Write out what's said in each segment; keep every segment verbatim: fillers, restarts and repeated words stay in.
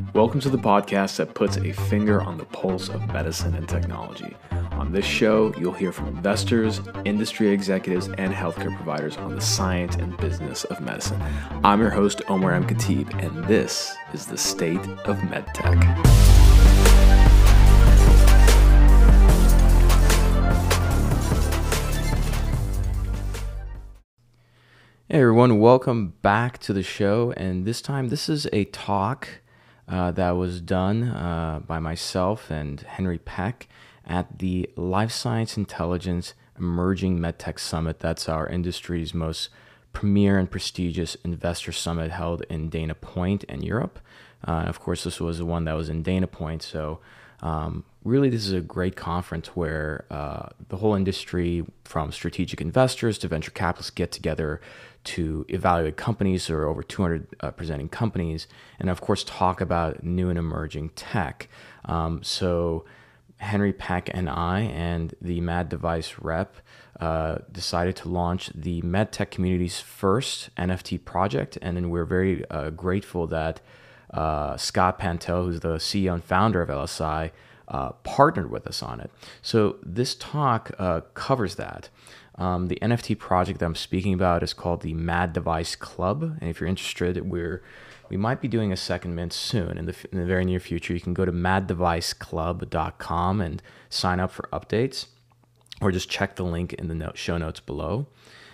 Welcome to the podcast that puts a finger on the pulse of medicine and technology. On this show, you'll hear from investors, industry executives, and healthcare providers on the science and business of medicine. I'm your host, Omar M. Khatib, and this is the State of MedTech. Hey everyone, welcome back to the show, and this time this is a talk uh, that was done uh, by myself and Henry Peck at the Life Science Intelligence Emerging MedTech Summit. That's our industry's most premier and prestigious investor summit held in Dana Point in Europe. Uh, of course, this was the one that was in Dana Point, so um, really this is a great conference where uh, the whole industry, from strategic investors to venture capitalists, get together to evaluate companies. There are over two hundred uh, presenting companies, and of course talk about new and emerging tech. Um, so Henry Peck and I and the Mad Device rep uh, decided to launch the MedTech community's first N F T project, and then we're very uh, grateful that uh, Scott Pantel, who's the C E O and founder of L S I, uh, partnered with us on it. So this talk uh, covers that. Um, the N F T project that I'm speaking about is called the Mad Device Club, and if you're interested, we're we might be doing a second mint soon in the in the very near future. You can go to mad device club dot com and sign up for updates, or just check the link in the note, show notes below.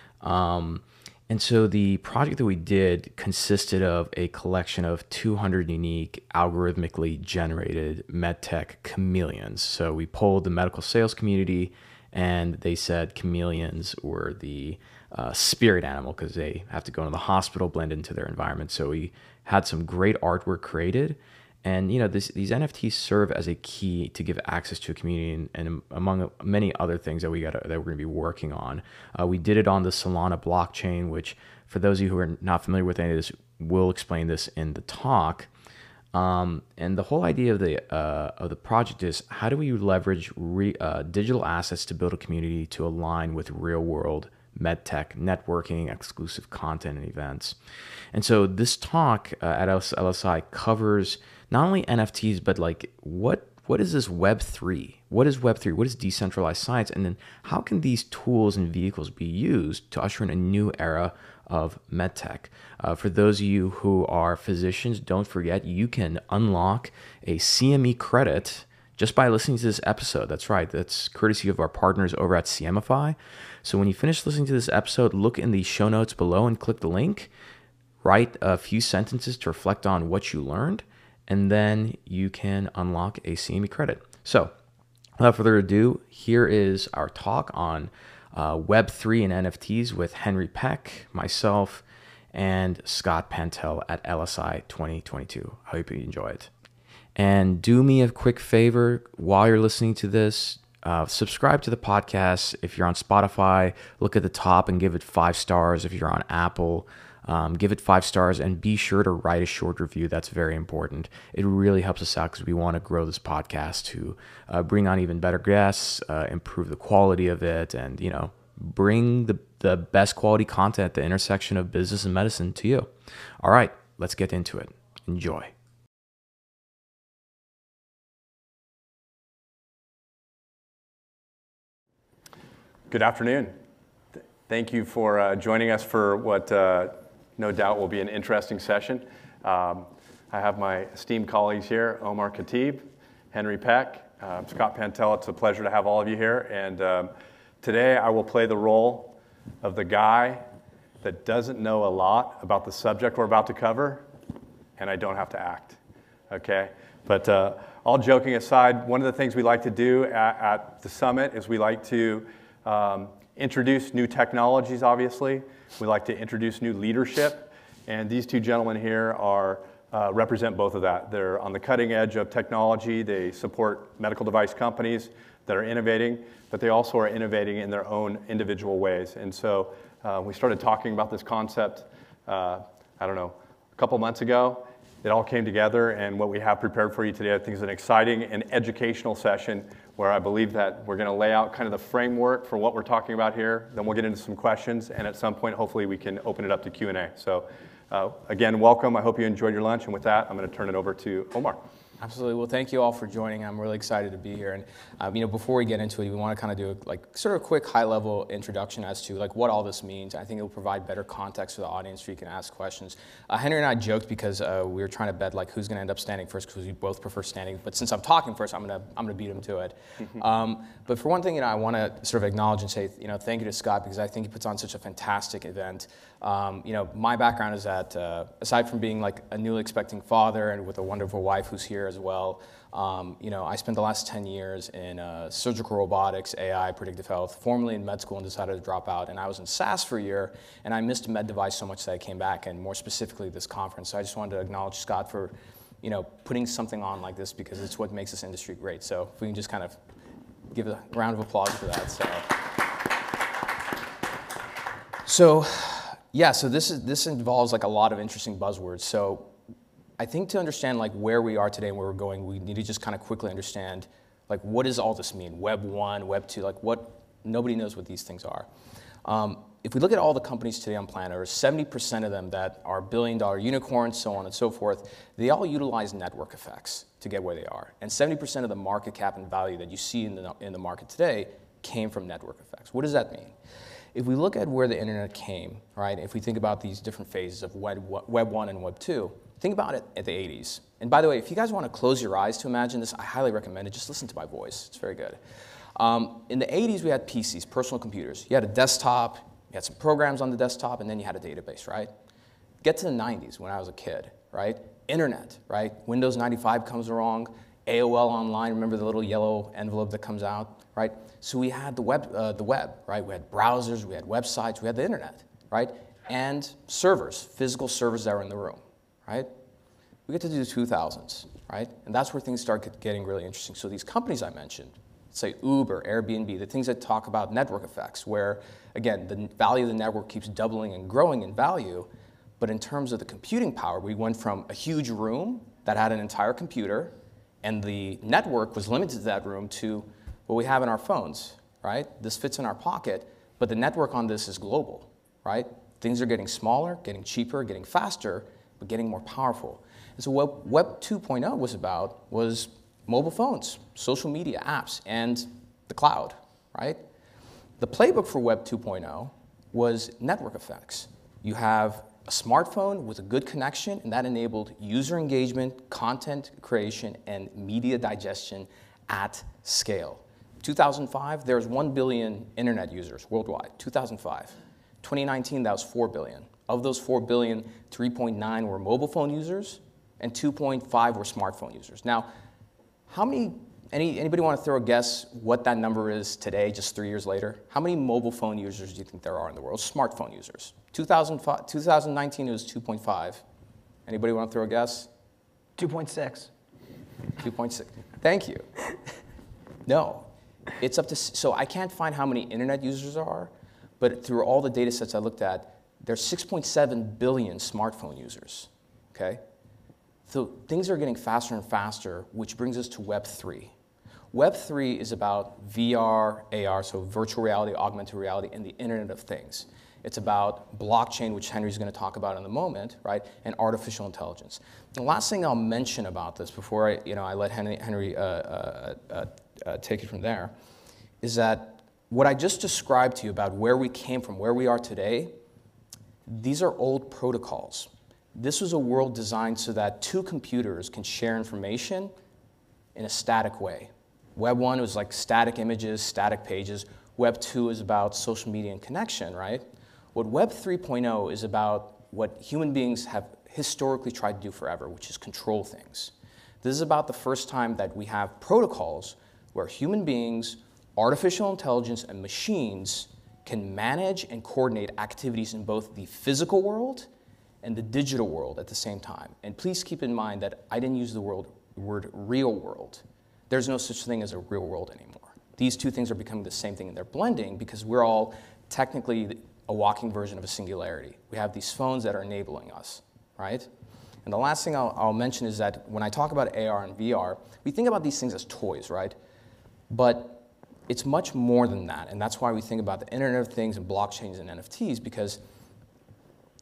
Um, and so the project that we did consisted of a collection of two hundred unique algorithmically generated medtech chameleons. So we polled the medical sales community, and they said chameleons were the uh, spirit animal because they have to go into the hospital, blend into their environment. So we had some great artwork created. And, you know, this, these N F Ts serve as a key to give access to a community, and, and among many other things that we got that we're going to be working on. Uh, we did it on the Solana blockchain, which, for those of you who are not familiar with any of this, we'll explain this in the talk. Um, and the whole idea of the uh, of the project is, how do we leverage re, uh, digital assets to build a community to align with real world medtech networking, exclusive content, and events. And so this talk uh, at L S I covers not only N F Ts, but like what what is this Web three? What is Web three? What is decentralized science? And then how can these tools and vehicles be used to usher in a new era of medtech? Uh, for those of you who are physicians, don't forget you can unlock a C M E credit just by listening to this episode. That's right. That's courtesy of our partners over at CMify. So when you finish listening to this episode, look in the show notes below and click the link. Write a few sentences to reflect on what you learned, and then you can unlock a C M E credit. So without further ado, here is our talk on uh, Web three and N F Ts with Henry Peck, myself, and Scott Pantel at L S I twenty twenty-two. I hope you enjoy it. And do me a quick favor while you're listening to this. Uh, subscribe to the podcast. If you're on Spotify, look at the top and give it five stars. If you're on Apple, um, give it five stars, and be sure to write a short review. That's very important. It really helps us out because we want to grow this podcast to uh, bring on even better guests, uh, improve the quality of it, and, you know, bring the, the best quality content at the intersection of business and medicine to you. All right, let's get into it. Enjoy. Good afternoon. Thank you for uh, joining us for what uh, no doubt will be an interesting session. Um, I have my esteemed colleagues here, Omar Khatib, Henry Peck, uh, Scott Pantel. It's a pleasure to have all of you here. And um, today I will play the role of the guy that doesn't know a lot about the subject we're about to cover, and I don't have to act, okay? But uh, all joking aside, one of the things we like to do at, at the summit is we like to Um, introduce new technologies, obviously. We like to introduce new leadership, and these two gentlemen here are uh, represent both of that. They're on the cutting edge of technology. They support medical device companies that are innovating, but they also are innovating in their own individual ways. And so uh, we started talking about this concept, uh, I don't know, a couple months ago. It all came together, and what we have prepared for you today, I think, is an exciting and educational session where I believe that we're going to lay out kind of the framework for what we're talking about here. Then we'll get into some questions, and at some point, hopefully, we can open it up to Q and A. So Uh, again, welcome. I hope you enjoyed your lunch. And with that, I'm going to turn it over to Omar. Absolutely. Well, thank you all for joining. I'm really excited to be here. And um, you know, before we get into it, we want to kind of do a, like sort of a quick high-level introduction as to like what all this means. I think it will provide better context for the audience so you can ask questions. Uh, Henry and I joked because uh, we were trying to bet like who's going to end up standing first because we both prefer standing. But since I'm talking first, I'm going to I'm going to beat him to it. um, but for one thing, you know, I want to sort of acknowledge and say, you know, thank you to Scott because I think he puts on such a fantastic event. Um, you know, my background is that uh, aside from being like a newly expecting father and with a wonderful wife who's here as well. Um, you know, I spent the last ten years in uh, surgical robotics, A I, predictive health, formerly in med school and decided to drop out. And I was in SaaS for a year, and I missed med device so much that I came back, and more specifically this conference. So I just wanted to acknowledge Scott for, you know, putting something on like this because it's what makes this industry great. So if we can just kind of give a round of applause for that. So, so yeah, so this is this involves like a lot of interesting buzzwords. So I think to understand like where we are today and where we're going, we need to just kind of quickly understand like what does all this mean? Web one, Web two, like what, nobody knows what these things are. Um, if we look at all the companies today on planet Earth, seventy percent of them that are billion dollar unicorns, so on and so forth, they all utilize network effects to get where they are. And seventy percent of the market cap and value that you see in the, in the market today came from network effects. What does that mean? If we look at where the internet came, right, if we think about these different phases of Web, Web one and Web two, think about it at the eighties. And by the way, if you guys want to close your eyes to imagine this, I highly recommend it. Just listen to my voice. It's very good. Um, in the eighties, we had P Cs, personal computers. You had a desktop, you had some programs on the desktop, and then you had a database, right? Get to the nineties, when I was a kid, right? Internet, right? Windows ninety-five comes along, A O L Online, remember the little yellow envelope that comes out, right? So we had the web, uh, the web, right? We had browsers, we had websites, we had the internet, right? And servers, physical servers that were in the room. Right? We get to do the two thousands, right? And that's where things start getting really interesting. So these companies I mentioned, say Uber, Airbnb, the things that talk about network effects, where, again, the value of the network keeps doubling and growing in value, but in terms of the computing power, we went from a huge room that had an entire computer, and the network was limited to that room to what we have in our phones, right? This fits in our pocket, but the network on this is global, right? Things are getting smaller, getting cheaper, getting faster, but getting more powerful. And so what Web two point oh was about was mobile phones, social media apps, and the cloud, right? The playbook for Web two point oh was network effects. You have a smartphone with a good connection, and that enabled user engagement, content creation, and media digestion at scale. two thousand five, there was one billion internet users worldwide, two thousand five. twenty nineteen, that was four billion. Of those four billion, three point nine were mobile phone users, and two point five were smartphone users. Now, how many, any, anybody want to throw a guess what that number is today, just three years later? How many mobile phone users do you think there are in the world? Smartphone users. two thousand five, two thousand nineteen, it was two point five. Anybody want to throw a guess? two point six. two point six. Thank you. No. It's up to, so I can't find how many internet users there are, but through all the data sets I looked at, there's six point seven billion smartphone users, okay? So things are getting faster and faster, which brings us to Web three. Web three is about V R, A R, so virtual reality, augmented reality, and the Internet of Things. It's about blockchain, which Henry's going to talk about in a moment, right, and artificial intelligence. The last thing I'll mention about this before I, you know, I let Henry, Henry uh, uh, uh, uh, take it from there is that what I just described to you about where we came from, where we are today, these are old protocols. This was a world designed so that two computers can share information in a static way. Web one was like static images, static pages. Web two is about social media and connection, right? What Web three point oh is about what human beings have historically tried to do forever, which is control things. This is about the first time that we have protocols where human beings, artificial intelligence, and machines can manage and coordinate activities in both the physical world and the digital world at the same time. And please keep in mind that I didn't use the word, word real world. There's no such thing as a real world anymore. These two things are becoming the same thing, and they're blending because we're all technically a walking version of a singularity. We have these phones that are enabling us, right? And the last thing I'll, I'll mention is that when I talk about A R and V R, we think about these things as toys, right? But it's much more than that, and that's why we think about the Internet of Things and blockchains and N F Ts, because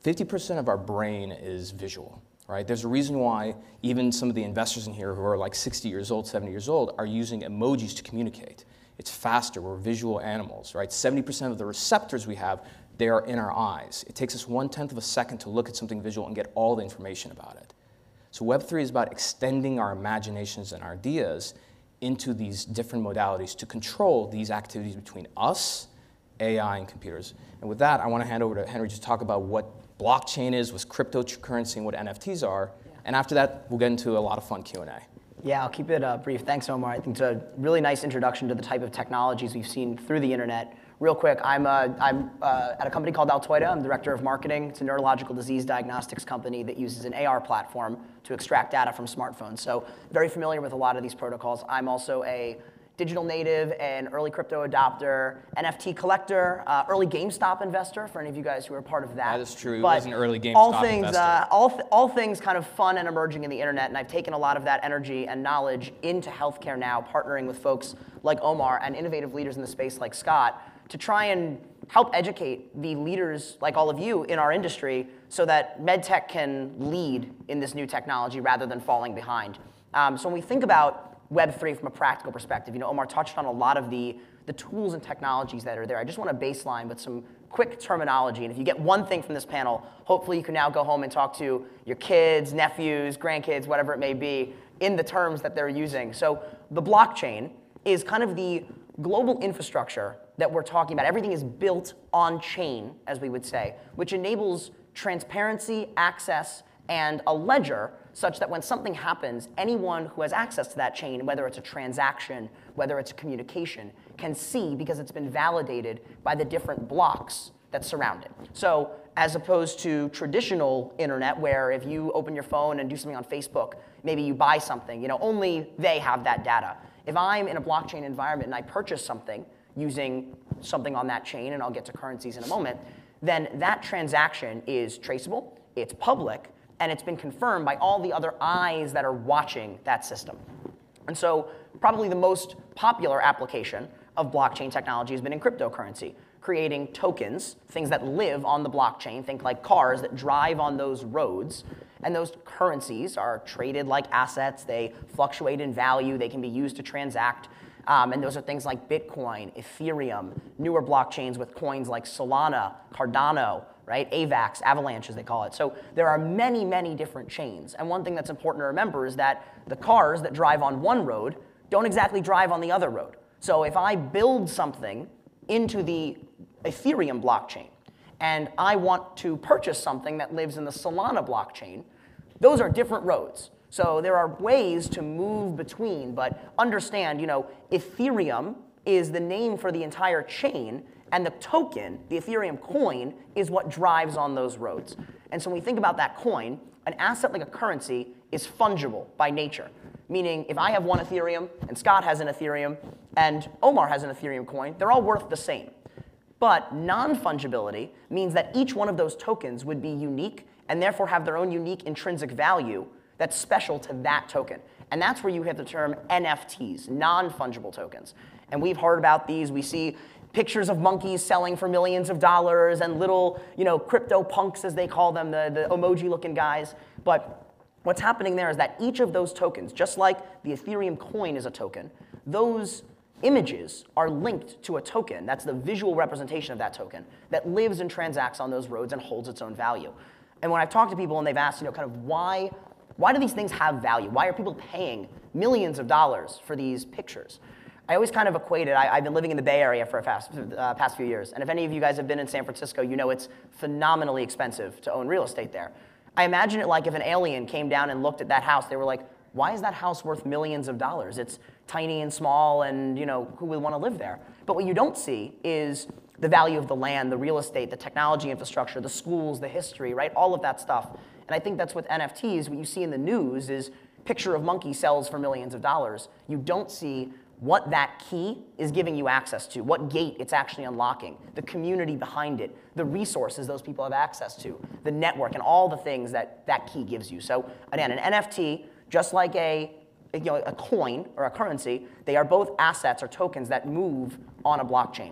fifty percent of our brain is visual, right? There's a reason why even some of the investors in here who are like sixty years old, seventy years old are using emojis to communicate. It's faster, we're visual animals, right? seventy percent of the receptors we have, they are in our eyes. It takes us one-tenth of a second to look at something visual and get all the information about it. So Web three is about extending our imaginations and our ideas into these different modalities to control these activities between us, A I, and computers. And with that, I want to hand over to Henry to talk about what blockchain is, what cryptocurrency, and what N F Ts are. Yeah. And after that, we'll get into a lot of fun Q and A. Yeah, I'll keep it uh, brief. Thanks, Omar. I think it's a really nice introduction to the type of technologies we've seen through the internet. Real quick, I'm, uh, I'm uh, at a company called Altoida. I'm director of marketing. It's a neurological disease diagnostics company that uses an A R platform to extract data from smartphones. So very familiar with a lot of these protocols. I'm also a digital native and early crypto adopter, N F T collector, uh, early GameStop investor, for any of you guys who are part of that. That is true. But he was an early GameStop all things, investor. Uh, all, th all things kind of fun and emerging in the internet, and I've taken a lot of that energy and knowledge into healthcare now, partnering with folks like Omar and innovative leaders in the space like Scott to try and help educate the leaders like all of you in our industry so that medtech can lead in this new technology rather than falling behind. Um, so when we think about Web three from a practical perspective, you know, Omar touched on a lot of the, the tools and technologies that are there. I just want to baseline with some quick terminology. And if you get one thing from this panel, hopefully you can now go home and talk to your kids, nephews, grandkids, whatever it may be, in the terms that they're using. So the blockchain is kind of the global infrastructure that we're talking about. Everything is built on chain, as we would say, which enables transparency, access, and a ledger such that when something happens, anyone who has access to that chain, whether it's a transaction, whether it's a communication, can see because it's been validated by the different blocks that surround it. So as opposed to traditional internet, where if you open your phone and do something on Facebook, maybe you buy something, you know, only they have that data. If I'm in a blockchain environment and I purchase something using something on that chain, and I'll get to currencies in a moment, then that transaction is traceable, it's public, and it's been confirmed by all the other eyes that are watching that system. And so probably the most popular application of blockchain technology has been in cryptocurrency, creating tokens, things that live on the blockchain, think like cars that drive on those roads. And those currencies are traded like assets. They fluctuate in value. They can be used to transact. Um, and those are things like Bitcoin, Ethereum, newer blockchains with coins like Solana, Cardano, right? AVAX, Avalanche as they call it. So there are many, many different chains. And one thing that's important to remember is that the cars that drive on one road don't exactly drive on the other road. So if I build something into the Ethereum blockchain and I want to purchase something that lives in the Solana blockchain, those are different roads. So there are ways to move between, but understand, you know, Ethereum is the name for the entire chain, and the token, the Ethereum coin, is what drives on those roads. And so when we think about that coin, an asset like a currency is fungible by nature. Meaning if I have one Ethereum, and Scott has an Ethereum, and Omar has an Ethereum coin, they're all worth the same. But non-fungibility means that each one of those tokens would be unique and therefore have their own unique intrinsic value that's special to that token. And that's where you have the term N F Ts, non-fungible tokens. And we've heard about these. We see pictures of monkeys selling for millions of dollars and little, you know, crypto punks, as they call them, the, the emoji-looking guys. But what's happening there is that each of those tokens, just like the Ethereum coin is a token, those images are linked to a token. That's the visual representation of that token that lives and transacts on those roads and holds its own value. And when I've talked to people and they've asked, you know, kind of why, why do these things have value? Why are people paying millions of dollars for these pictures? I always kind of equate it. I, I've been living in the Bay Area for the past, uh, past few years. And if any of you guys have been in San Francisco, you know it's phenomenally expensive to own real estate there. I imagine it like if an alien came down and looked at that house, they were like, why is that house worth millions of dollars? It's tiny and small, and you know, who would want to live there? But what you don't see is the value of the land, the real estate, the technology infrastructure, the schools, the history, right? All of that stuff. And I think that's with N F Ts. What you see in the news is picture of monkey sells for millions of dollars. You don't see what that key is giving you access to, what gate it's actually unlocking, the community behind it, the resources those people have access to, the network, and all the things that that key gives you. So again, an N F T, just like a, you know, a coin or a currency, they are both assets or tokens that move on a blockchain.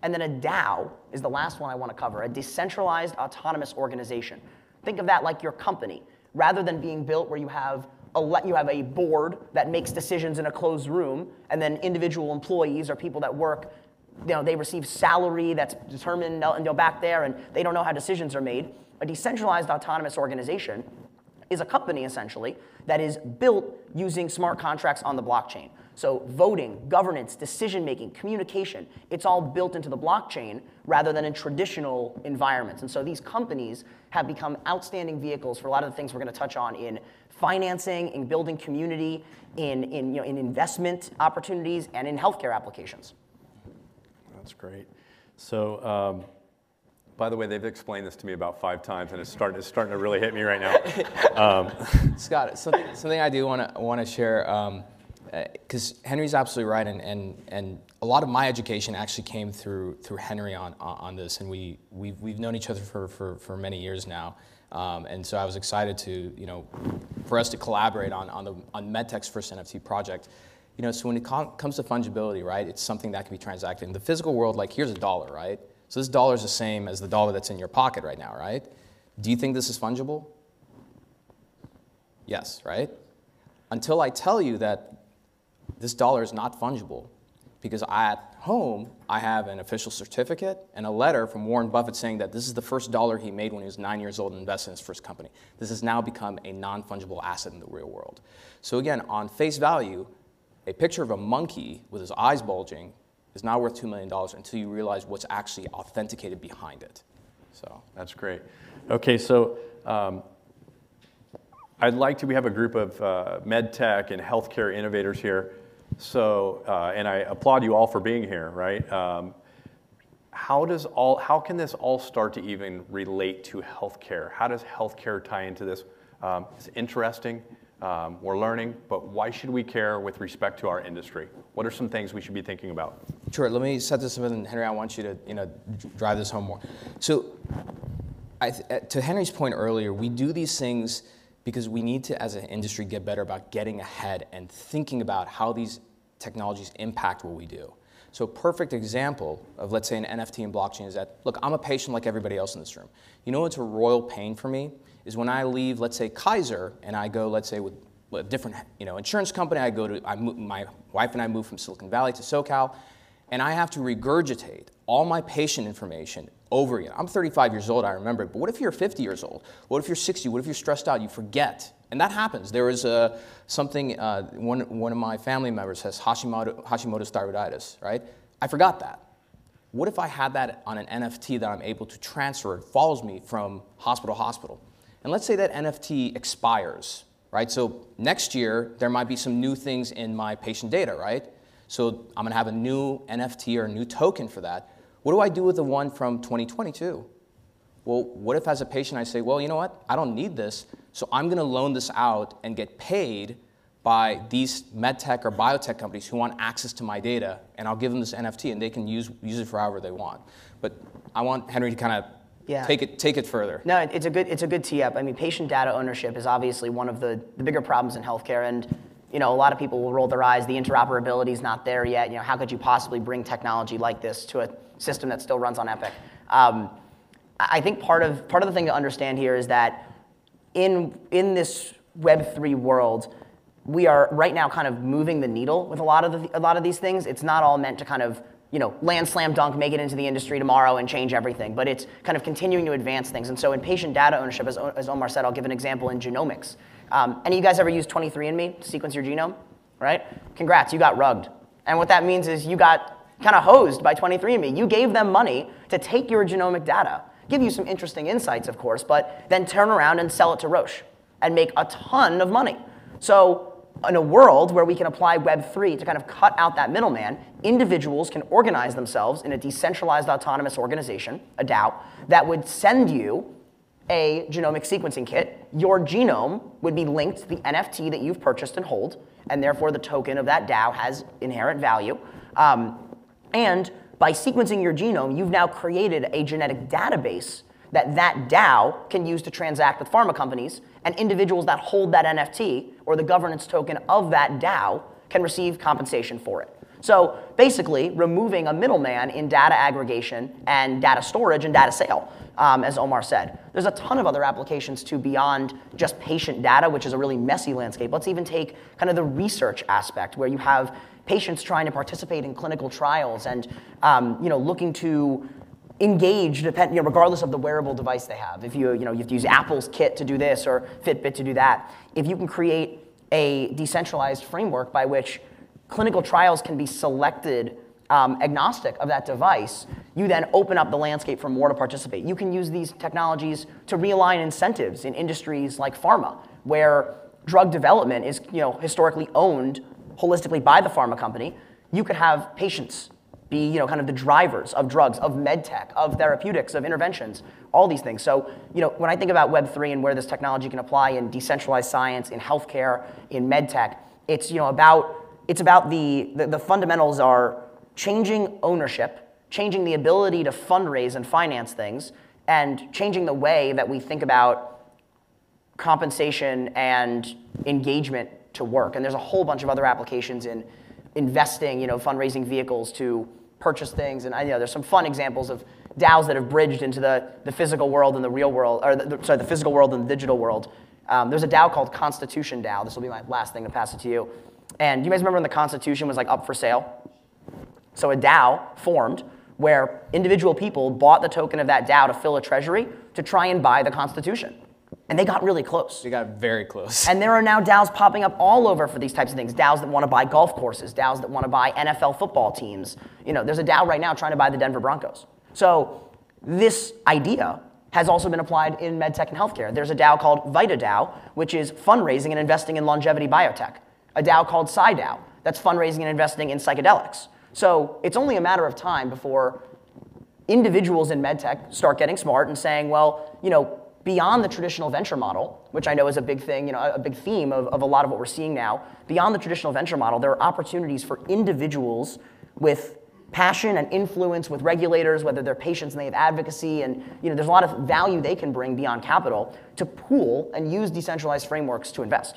And then a DAO is the last one I want to cover, a decentralized autonomous organization. Think of that like your company. Rather than being built where you have a, you have a board that makes decisions in a closed room, and then individual employees or people that work, you know, they receive salary that's determined and go back there, and they don't know how decisions are made. A decentralized autonomous organization is a company, essentially, that is built using smart contracts on the blockchain. So voting, governance, decision-making, communication, it's all built into the blockchain rather than in traditional environments. And so these companies have become outstanding vehicles for a lot of the things we're going to touch on in financing, in building community, in, in, you know, in investment opportunities, and in healthcare applications. That's great. So, um, by the way, they've explained this to me about five times, and it's starting, it's starting to really hit me right now. Um, Scott, something, something I do want to want to share, because um, uh, Henry's absolutely right, and, and and a lot of my education actually came through through Henry on on this, and we we've we've known each other for for, for many years now, um, and so I was excited to you know for us to collaborate on on the on MedTech's first N F T project. You know, so when it com comes to fungibility, right, it's something that can be transacted in the physical world. Like, here's a dollar, right? So this dollar is the same as the dollar that's in your pocket right now, right? Do you think this is fungible? Yes, right? Until I tell you that this dollar is not fungible, because I, at home, I have an official certificate and a letter from Warren Buffett saying that this is the first dollar he made when he was nine years old and invested in his first company. This has now become a non-fungible asset in the real world. So again, on face value, a picture of a monkey with his eyes bulging is not worth two million dollars until you realize what's actually authenticated behind it. So that's great. Okay, so um, I'd like to, we have a group of uh, med tech and healthcare innovators here. So, uh, and I applaud you all for being here, right? Um, how does all, how can this all start to even relate to healthcare? How does healthcare tie into this? Um, it's interesting. Um, we're learning, but why should we care with respect to our industry? What are some things we should be thinking about? Sure, let me set this up, and Henry, I want you to you know, drive this home more. So I th to Henry's point earlier, we do these things because we need to, as an industry, get better about getting ahead and thinking about how these technologies impact what we do. So a perfect example of, let's say, an N F T and blockchain is that, look, I'm a patient like everybody else in this room. You know what's a royal pain for me? Is when I leave, let's say, Kaiser, and I go, let's say, with a different you know, insurance company, I go to, I move, my wife and I move from Silicon Valley to SoCal, and I have to regurgitate all my patient information over again. I'm thirty-five years old, I remember it, but what if you're fifty years old? What if you're sixty? What if you're stressed out? You forget. And that happens. There was uh, something, uh, one, one of my family members has Hashimoto, Hashimoto's thyroiditis, right? I forgot that. What if I had that on an N F T that I'm able to transfer? It follows me from hospital to hospital. And let's say that N F T expires, right? So next year, there might be some new things in my patient data, right? So I'm gonna have a new N F T or a new token for that. What do I do with the one from twenty twenty-two? Well, what if as a patient I say, well, you know what? I don't need this, so I'm gonna loan this out and get paid by these medtech or biotech companies who want access to my data, and I'll give them this N F T and they can use, use it for however they want. But I want Henry to kind of Yeah. Take it, take it further. No, it's a good, it's a good tee up. I mean, patient data ownership is obviously one of the, the bigger problems in healthcare, and you know, a lot of people will roll their eyes. The interoperability is not there yet. You know, how could you possibly bring technology like this to a system that still runs on Epic? Um, I think part of part of the thing to understand here is that in in this Web three world, we are right now kind of moving the needle with a lot of the, a lot of these things. It's not all meant to kind of you know, land slam dunk, make it into the industry tomorrow and change everything, but it's kind of continuing to advance things. And so in patient data ownership, as, as Omar said, I'll give an example in genomics. Um, any of you guys ever use twenty-three and me to sequence your genome, right? Congrats, you got rugged. And what that means is you got kind of hosed by twenty-three and me. You gave them money to take your genomic data, give you some interesting insights, of course, but then turn around and sell it to Roche and make a ton of money. So in a world where we can apply Web three to kind of cut out that middleman, individuals can organize themselves in a decentralized autonomous organization, a DAO, that would send you a genomic sequencing kit. Your genome would be linked to the N F T that you've purchased and hold, and therefore the token of that DAO has inherent value. Um, and by sequencing your genome, you've now created a genetic database that that DAO can use to transact with pharma companies, and individuals that hold that N F T or the governance token of that DAO can receive compensation for it. So basically removing a middleman in data aggregation and data storage and data sale, um, as Omar said. There's a ton of other applications too beyond just patient data, which is a really messy landscape. Let's even take kind of the research aspect where you have patients trying to participate in clinical trials and um, you know, looking to engage, depend, you know, regardless of the wearable device they have. If you, you know, you have to use Apple's kit to do this or Fitbit to do that, if you can create a decentralized framework by which clinical trials can be selected um, agnostic of that device, you then open up the landscape for more to participate. You can use these technologies to realign incentives in industries like pharma, where drug development is, you know, historically owned holistically by the pharma company. You could have patients be, you know, kind of the drivers of drugs, of med tech, of therapeutics, of interventions, all these things. So, you know, when I think about Web three and where this technology can apply in decentralized science, in healthcare, in med tech, it's, you know, about it's about the, the the fundamentals are changing ownership, changing the ability to fundraise and finance things, and changing the way that we think about compensation and engagement to work. And there's a whole bunch of other applications in investing, you know, fundraising vehicles to purchase things. And I, you know, there's some fun examples of DAOs that have bridged into the, the physical world and the real world, or the, sorry, the physical world and the digital world. Um, there's a DAO called Constitution DAO. This will be my last thing to pass it to you. And you guys remember when the Constitution was like up for sale? So a DAO formed where individual people bought the token of that DAO to fill a treasury to try and buy the Constitution. And they got really close. They got very close. And there are now DAOs popping up all over for these types of things. DAOs that want to buy golf courses, DAOs that want to buy N F L football teams. You know, there's a DAO right now trying to buy the Denver Broncos. So this idea has also been applied in medtech and healthcare. There's a DAO called VitaDAO, which is fundraising and investing in longevity biotech. A DAO called PsyDAO, that's fundraising and investing in psychedelics. So it's only a matter of time before individuals in medtech start getting smart and saying, well, you know, beyond the traditional venture model, which I know is a big thing, you know, a big theme of, of a lot of what we're seeing now, beyond the traditional venture model, there are opportunities for individuals with passion and influence with regulators, whether they're patients and they have advocacy, and you know, there's a lot of value they can bring beyond capital to pool and use decentralized frameworks to invest.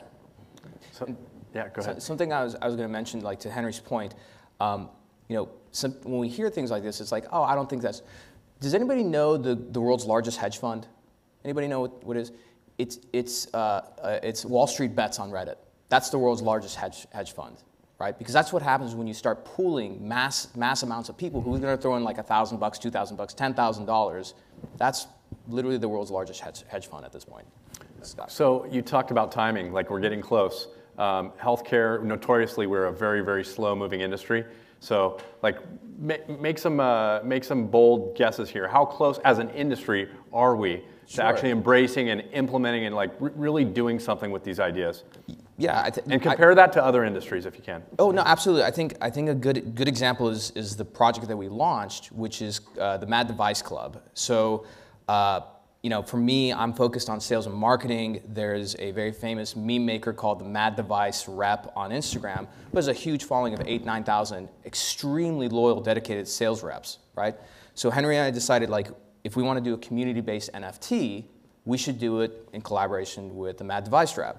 So, yeah, go ahead. So, something I was, I was going to mention, like to Henry's point, um, you know, some, when we hear things like this, it's like, oh, I don't think that's. Does anybody know the, the world's largest hedge fund? Anybody know what, what it is? It's, it's, uh, uh, it's Wall Street Bets on Reddit. That's the world's largest hedge, hedge fund, right? Because that's what happens when you start pooling mass, mass amounts of people who's going to throw in like a thousand bucks, two thousand bucks, ten thousand dollars. That's literally the world's largest hedge, hedge fund at this point. Scott. So you talked about timing, like we're getting close. Um, healthcare, notoriously, we're a very, very slow-moving industry. So, like, make, make some uh, make some bold guesses here. How close, as an industry, are we to Sure. actually embracing and implementing and like r- really doing something with these ideas? Yeah, I th- And compare I, that to other industries, if you can. Oh no, absolutely. I think I think a good good example is is the project that we launched, which is uh, the Mad Device Club. So, uh, you know, for me, I'm focused on sales and marketing. There's a very famous meme maker called the Mad Device Rep on Instagram, who has a huge following of eight, nine thousand extremely loyal, dedicated sales reps, right? So Henry and I decided, like, if we want to do a community-based N F T, we should do it in collaboration with the Mad Device Rep.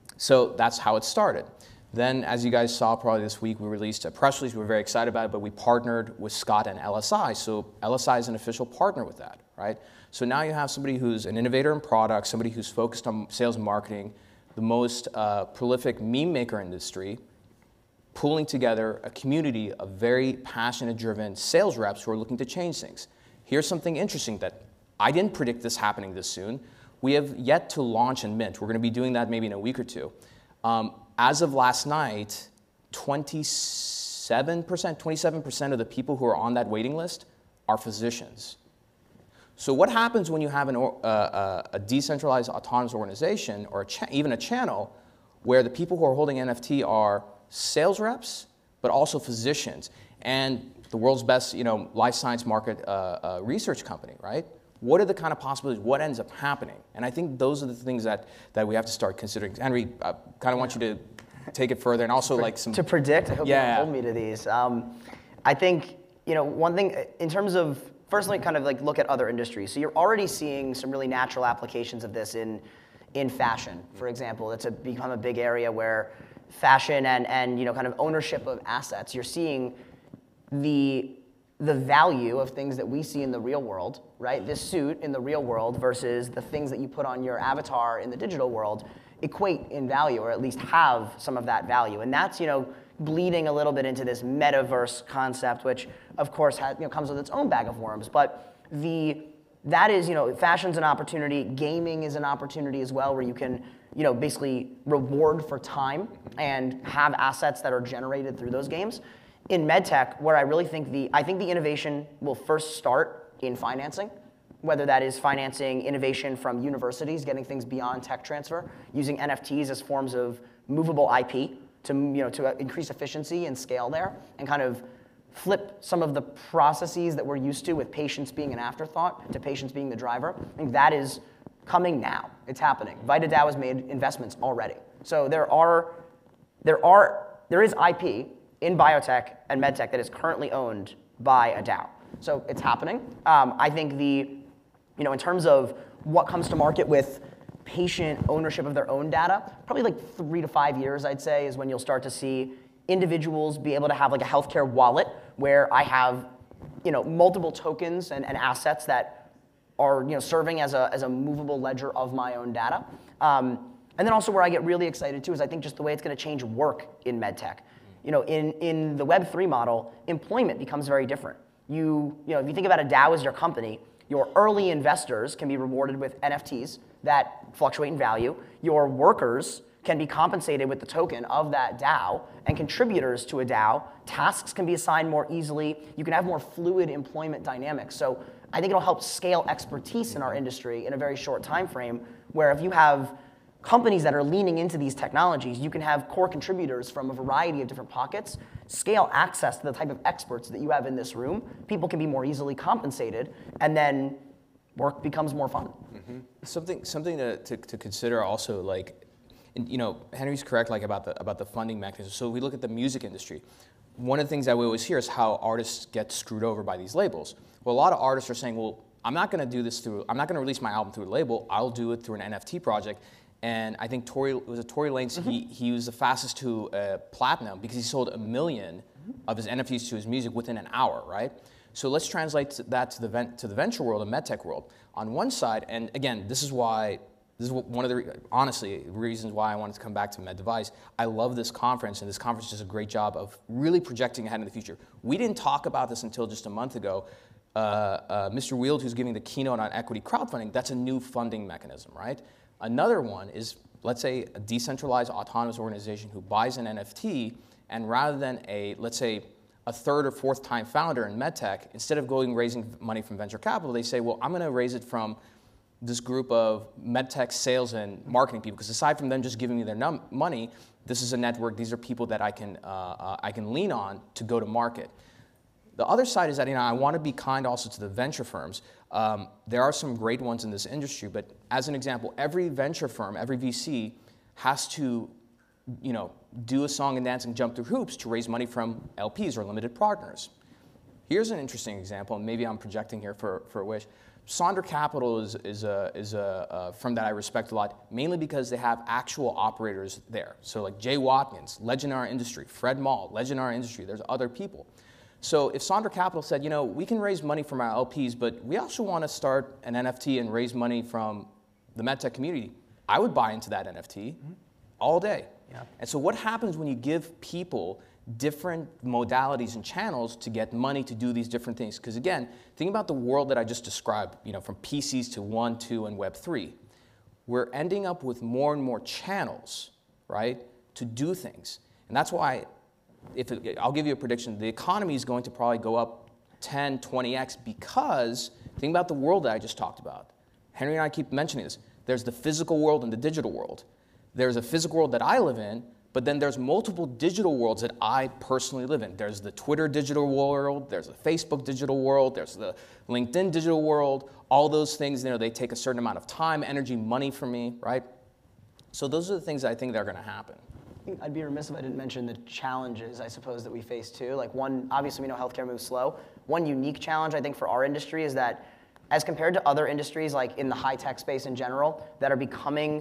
So that's how it started. Then, as you guys saw probably this week, we released a press release. We were very excited about it, but we partnered with Scott and L S I. So L S I is an official partner with that, right? So now you have somebody who's an innovator in product, somebody who's focused on sales and marketing, the most uh, prolific meme maker industry, pulling together a community of very passionate, driven sales reps who are looking to change things. Here's something interesting that I didn't predict this happening this soon. We have yet to launch and mint. We're going to be doing that maybe in a week or two. Um, as of last night, twenty-seven percent, twenty-seven percent of the people who are on that waiting list are physicians. So what happens when you have an, uh, a decentralized autonomous organization or a cha- even a channel where the people who are holding N F T are sales reps, but also physicians, and the world's best, you know, life science market uh, uh, research company, right? What are the kind of possibilities? What ends up happening? And I think those are the things that, that we have to start considering. Henry, I kind of want you to take it further, and also like some... To predict, I hope Yeah. you don't hold me to these. Um, I think, you know, one thing, in terms of, firstly, kind of like look at other industries. So you're already seeing some really natural applications of this in, in fashion, for example. It's a, become a big area where fashion and, and, you know, kind of ownership of assets, you're seeing the the value of things that we see in the real world, right? This suit in the real world versus the things that you put on your avatar in the digital world equate in value, or at least have some of that value. And that's, you know, bleeding a little bit into this metaverse concept, which of course has, you know, comes with its own bag of worms. But the that is, you know, fashion's an opportunity, gaming is an opportunity as well, where you can, you know, basically reward for time and have assets that are generated through those games. In medtech, where I really think the, I think the innovation will first start in financing, whether that is financing innovation from universities, getting things beyond tech transfer, using N F Ts as forms of movable I P to, you know, to increase efficiency and scale there, and kind of flip some of the processes that we're used to with patients being an afterthought to patients being the driver. I think that is coming now. It's happening. VitaDAO has made investments already. So there are, there are, there is I P in biotech and medtech that is currently owned by a DAO. So it's happening. Um, I think the, you know, in terms of what comes to market with patient ownership of their own data, probably like three to five years, I'd say, is when you'll start to see individuals be able to have like a healthcare wallet where I have, you know, multiple tokens and, and assets that are, you know, serving as a, as a movable ledger of my own data. Um, and then also where I get really excited too is I think just the way it's going to change work in medtech. You know, in, in the Web three model, employment becomes very different. You, you know, if you think about a DAO as your company, your early investors can be rewarded with N F Ts that fluctuate in value. Your workers can be compensated with the token of that DAO, and contributors to a DAO, tasks can be assigned more easily. You can have more fluid employment dynamics. So I think it'll help scale expertise in our industry in a very short time frame, where if you have companies that are leaning into these technologies, you can have core contributors from a variety of different pockets, scale access to the type of experts that you have in this room. People can be more easily compensated, and then work becomes more fun. Mm-hmm. Something, something to, to, to consider also, like, and, you know, Henry's correct, like about the about the funding mechanism. So if we look at the music industry, one of the things that we always hear is how artists get screwed over by these labels. Well, a lot of artists are saying, well, I'm not going to do this through, I'm not going to release my album through a label. I'll do it through an N F T project. And I think Tory, it was a Tory Lanez, mm-hmm. he, he was the fastest to uh, platinum because he sold a million mm-hmm. of his N F Ts to his music within an hour, right? So let's translate that to the, ven- to the venture world and medtech world. On one side, and again, this is why, this is one of the, honestly, reasons why I wanted to come back to MedDevice. I love this conference, and this conference does a great job of really projecting ahead in the future. We didn't talk about this until just a month ago. Uh, uh, Mister Wield, who's giving the keynote on equity crowdfunding, that's a new funding mechanism, right? Another one is, let's say, a decentralized autonomous organization who buys an N F T, and rather than a, let's say, a third or fourth time founder in medtech, instead of going raising money from venture capital, they say, well, I'm going to raise it from this group of medtech sales and marketing people, because aside from them just giving me their num- money, this is a network. These are people that I can uh, uh, I can lean on to go to market. The other side is that, you know, I want to be kind also to the venture firms. Um, there are some great ones in this industry, but as an example, every venture firm, every V C has to, you know, do a song and dance and jump through hoops to raise money from L Ps or limited partners. Here's an interesting example, and maybe I'm projecting here for, for a wish. Sonder Capital is, is, a, is a, a firm that I respect a lot, mainly because they have actual operators there. So like Jay Watkins, legend in our industry, Fred Mall, legend in our industry, there's other people. So if Sonder Capital said, you know, we can raise money from our L Ps, but we also want to start an N F T and raise money from the medtech community, I would buy into that N F T mm-hmm. all day. Yeah. And so what happens when you give people different modalities and channels to get money to do these different things? Because again, think about the world that I just described, you know, from P Cs to one, two, and Web three. We're ending up with more and more channels, right, to do things. And that's why, if it, I'll give you a prediction, the economy is going to probably go up ten, twenty x because, think about the world that I just talked about. Henry and I keep mentioning this. There's the physical world and the digital world. There's a physical world that I live in, but then there's multiple digital worlds that I personally live in. There's the Twitter digital world, there's the Facebook digital world, there's the LinkedIn digital world. All those things, you know, they take a certain amount of time, energy, money from me, right? So those are the things that I think that are going to happen. I'd be remiss if I didn't mention the challenges, I suppose, that we face too. Like one, obviously we know healthcare moves slow. One unique challenge, I think, for our industry is that as compared to other industries, like in the high-tech space in general, that are becoming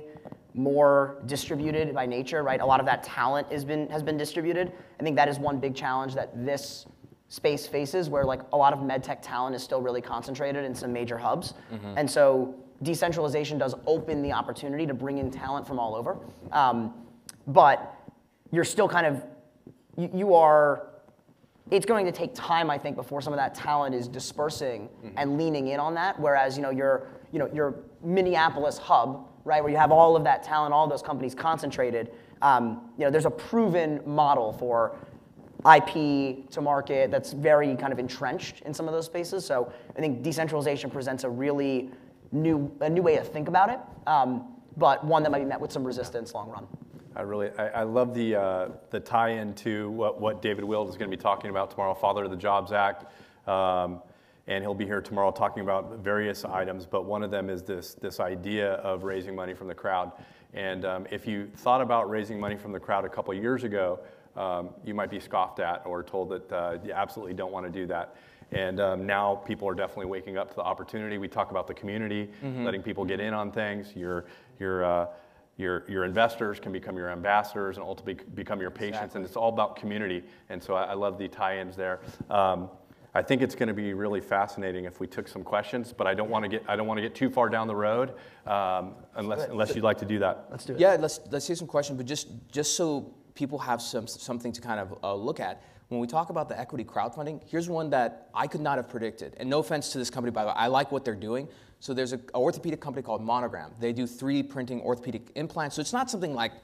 more distributed by nature, right? A lot of that talent has been has been distributed. I think that is one big challenge that this space faces, where like a lot of med tech talent is still really concentrated in some major hubs. Mm-hmm. And so decentralization does open the opportunity to bring in talent from all over. Um, but you're still kind of, you, you are, it's going to take time, I think, before some of that talent is dispersing mm-hmm. and leaning in on that. Whereas, you know, your, you know, your Minneapolis hub, right, where you have all of that talent, all of those companies concentrated, um, you know, there's a proven model for I P to market that's very kind of entrenched in some of those spaces. So I think decentralization presents a really new, a new way to think about it, um, but one that might be met with some resistance long run. I really, I, I love the uh, the tie-in to what, what David Wild is going to be talking about tomorrow, Father of the Jobs Act, um, and he'll be here tomorrow talking about various items. But one of them is this this idea of raising money from the crowd. And um, if you thought about raising money from the crowd a couple of years ago, um, you might be scoffed at or told that uh, you absolutely don't want to do that. And um, now people are definitely waking up to the opportunity. We talk about the community, mm-hmm. letting people get in on things. Your your uh, Your, your investors can become your ambassadors and ultimately become your patients, exactly. and it's all about community. And so I, I love the tie-ins there. Um, I think it's going to be really fascinating if we took some questions, but I don't want to get I don't want to get too far down the road um, unless unless you'd like to do that. Let's do it. Yeah, let's let's hear some questions, but just just so people have some something to kind of uh, look at. When we talk about the equity crowdfunding, here's one that I could not have predicted. And no offense to this company, by the way, I like what they're doing. So there's an orthopedic company called Monogram. They do three D printing orthopedic implants. So it's not something like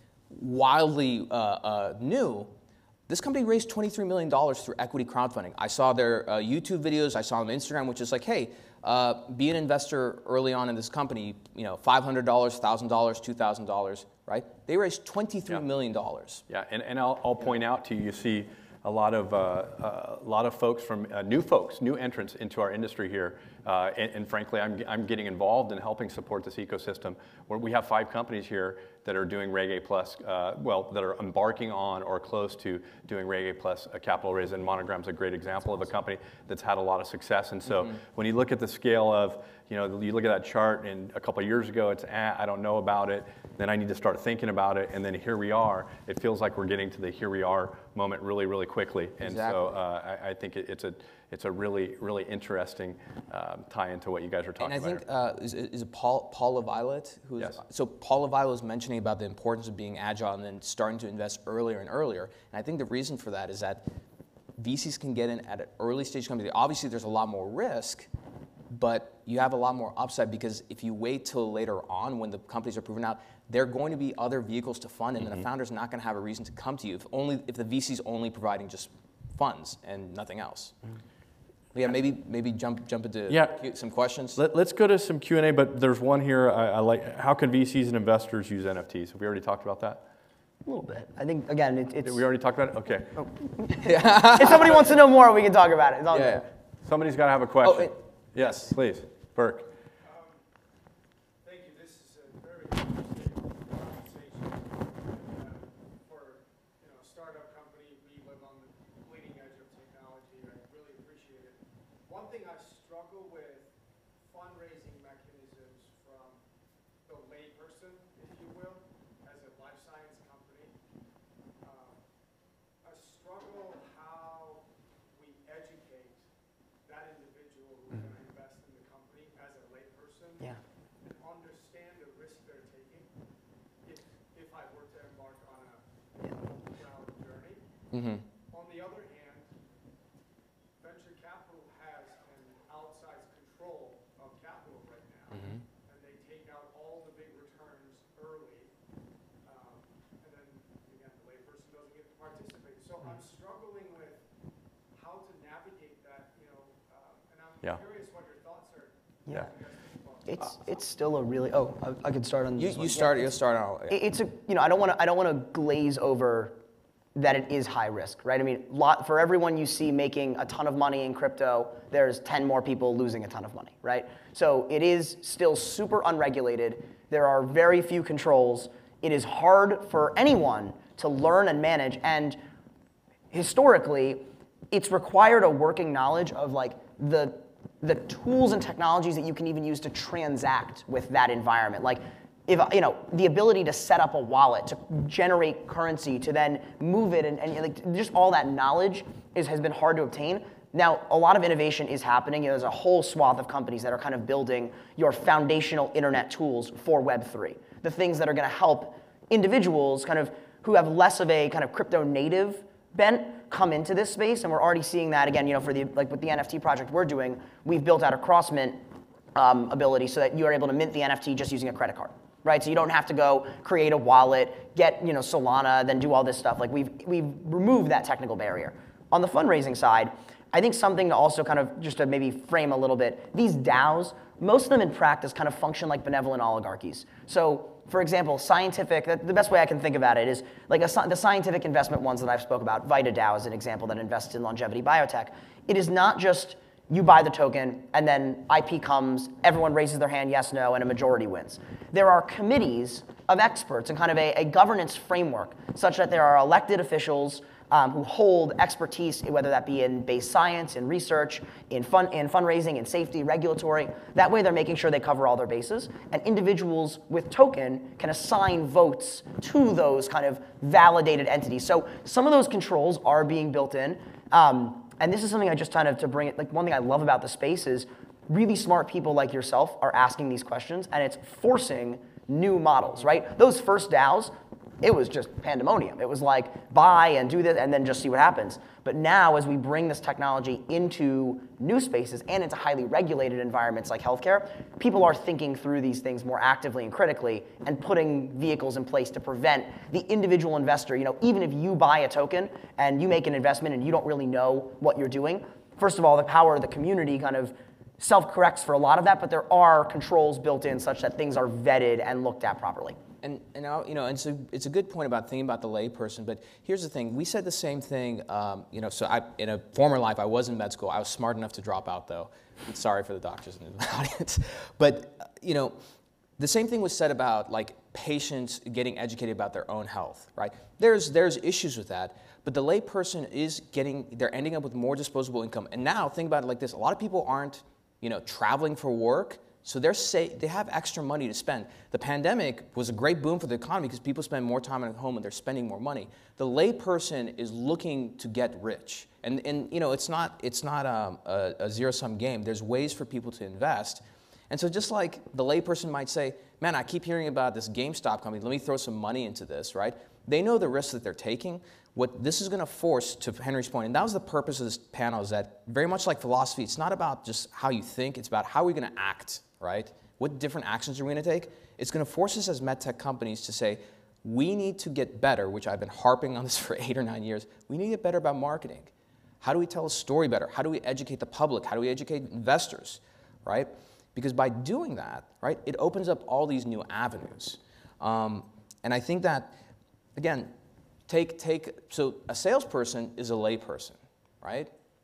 wildly uh, uh, new. This company raised twenty-three million dollars through equity crowdfunding. I saw their uh, YouTube videos. I saw them on Instagram, which is like, hey, uh, be an investor early on in this company. You know, five hundred dollars, one thousand dollars, two thousand dollars, right? They raised twenty-three yeah. million dollars. Yeah, and, and I'll, I'll point out to you, you see a lot of, uh, uh, a lot of folks from, uh, new folks, new entrants into our industry here. Uh, and, and frankly, I'm, I'm getting involved in helping support this ecosystem where we have five companies here that are doing Reg A Plus, uh, well, that are embarking on or close to doing Reg A Plus a capital raise. And Monogram's a great example of a company that's had a lot of success. And so mm-hmm. when you look at the scale of, you know, you look at that chart and a couple of years ago, it's, eh, I don't know about it. Then I need to start thinking about it. And then here we are. It feels like we're getting to the here we are moment really, really quickly. And exactly. so uh, I, I think it, it's a, it's a really, really interesting um, tie into what you guys are talking about. And I about think, uh, is, is it Paul, Paul LaViolette? Who's, yes. So Paul LaViolette was mentioning about the importance of being agile and then starting to invest earlier and earlier. And I think the reason for that is that V Cs can get in at an early stage company. Obviously, there's a lot more risk, but you have a lot more upside because if you wait till later on when the companies are proven out, there are going to be other vehicles to fund, and mm-hmm. then the founder's not going to have a reason to come to you if only if the V C's only providing just funds and nothing else. Mm-hmm. Yeah, maybe maybe jump jump into yeah. some questions. Let, let's go to some Q and A, but there's one here I, I like. How can V Cs and investors use N F Ts? Have we already talked about that? A little bit. I think, again, it, it's... Did we already talked about it? Okay. Oh. If somebody wants to know more, we can talk about it. It's all yeah, good. yeah. Somebody's got to have a question. Oh, it, yes, please. Burke. Um, thank you. This is a very interesting conversation. Uh, for you know, a startup company, we live on the bleeding edge of technology. I really appreciate it. One thing I struggle with fundraising mechanisms from the layperson, if you will, as a life science company. Um, I struggle how we educate that individual who's going to invest in the company as a layperson Yeah. and understand the risk they're taking if, if I were to embark on a crowd journey. mm-hmm. On the other hand, venture capital has an outsized control of capital right now, Mm-hmm. and they take out all the big returns early, um, and then again, the layperson doesn't get to participate. So I'm struggling with how to navigate that, you know, uh, and I'm Yeah. curious what your thoughts are. Yeah. you guys think about that. It's it's still a really oh I, I could start on You this you one. start Yeah, you start out. Yeah. it- it's a you know I don't want to I don't want to glaze over that it is high risk, right? I mean, lot for everyone you see making a ton of money in crypto, there's ten more people losing a ton of money, right? So it is still super unregulated. There are very few controls. It is hard for anyone to learn and manage, and historically, it's required a working knowledge of like the the tools and technologies that you can even use to transact with that environment. Like if, you know, the ability to set up a wallet, to generate currency, to then move it, and, and like, just all that knowledge is, has been hard to obtain. Now, a lot of innovation is happening. You know, there's a whole swath of companies that are kind of building your foundational internet tools for Web three. The things that are going to help individuals kind of who have less of a kind of crypto native bent come into this space, and we're already seeing that again. You know, for the like with the N F T project we're doing, we've built out a cross mint um, ability so that you are able to mint the N F T just using a credit card, right? So you don't have to go create a wallet, get you know Solana, then do all this stuff. Like we've we've removed that technical barrier. On the fundraising side, I think something to also kind of just to maybe frame a little bit, these DAOs, most of them in practice kind of function like benevolent oligarchies. So, for example, scientific, the best way I can think about it is like a, the scientific investment ones that I've spoke about, VitaDAO is an example that invests in longevity biotech. It is not just you buy the token and then I P comes, everyone raises their hand, yes, no, and a majority wins. There are committees of experts and kind of a, a governance framework such that there are elected officials Um, who hold expertise, whether that be in base science, in research, in, fun, in fundraising, in safety, regulatory. That way they're making sure they cover all their bases. And individuals with token can assign votes to those kind of validated entities. So some of those controls are being built in. Um, and this is something I just kind of, to bring it, like one thing I love about the space is really smart people like yourself are asking these questions, and it's forcing new models, right? Those first DAOs, it was just pandemonium. It was like, buy and do this and then just see what happens. But now as we bring this technology into new spaces and into highly regulated environments like healthcare, people are thinking through these things more actively and critically and putting vehicles in place to prevent the individual investor. You know, even if you buy a token and you make an investment and you don't really know what you're doing, first of all, the power of the community kind of self-corrects for a lot of that, but there are controls built in such that things are vetted and looked at properly. And, and now, you know, and so it's a good point about thinking about the layperson, but here's the thing. We said the same thing, um, you know, so I, in a former life, I was in med school. I was smart enough to drop out, though. I'm sorry for the doctors in the audience. But, you know, the same thing was said about, like, patients getting educated about their own health, right? There's, there's issues with that, but the layperson is getting, they're ending up with more disposable income. And now, think about it like this. A lot of people aren't, you know, traveling for work. So they're say, they have extra money to spend. The pandemic was a great boom for the economy because people spend more time at home and they're spending more money. The layperson is looking to get rich. And, and you know, it's not, it's not um, a, a zero-sum game. There's ways for people to invest. And so just like the layperson might say, man, I keep hearing about this GameStop company. Let me throw some money into this, right? They know the risks that they're taking. What this is going to force, to Henry's point, and that was the purpose of this panel, is that very much like philosophy, it's not about just how you think, it's about how we're going to act, right? What different actions are we going to take? It's going to force us as medtech companies to say, we need to get better, which I've been harping on this for eight or nine years. We need to get better about marketing. How do we tell a story better? How do we educate the public? How do we educate investors, right? Because by doing that, right, it opens up all these new avenues. Um, and I think that, again, take, take, so a salesperson is a layperson, right?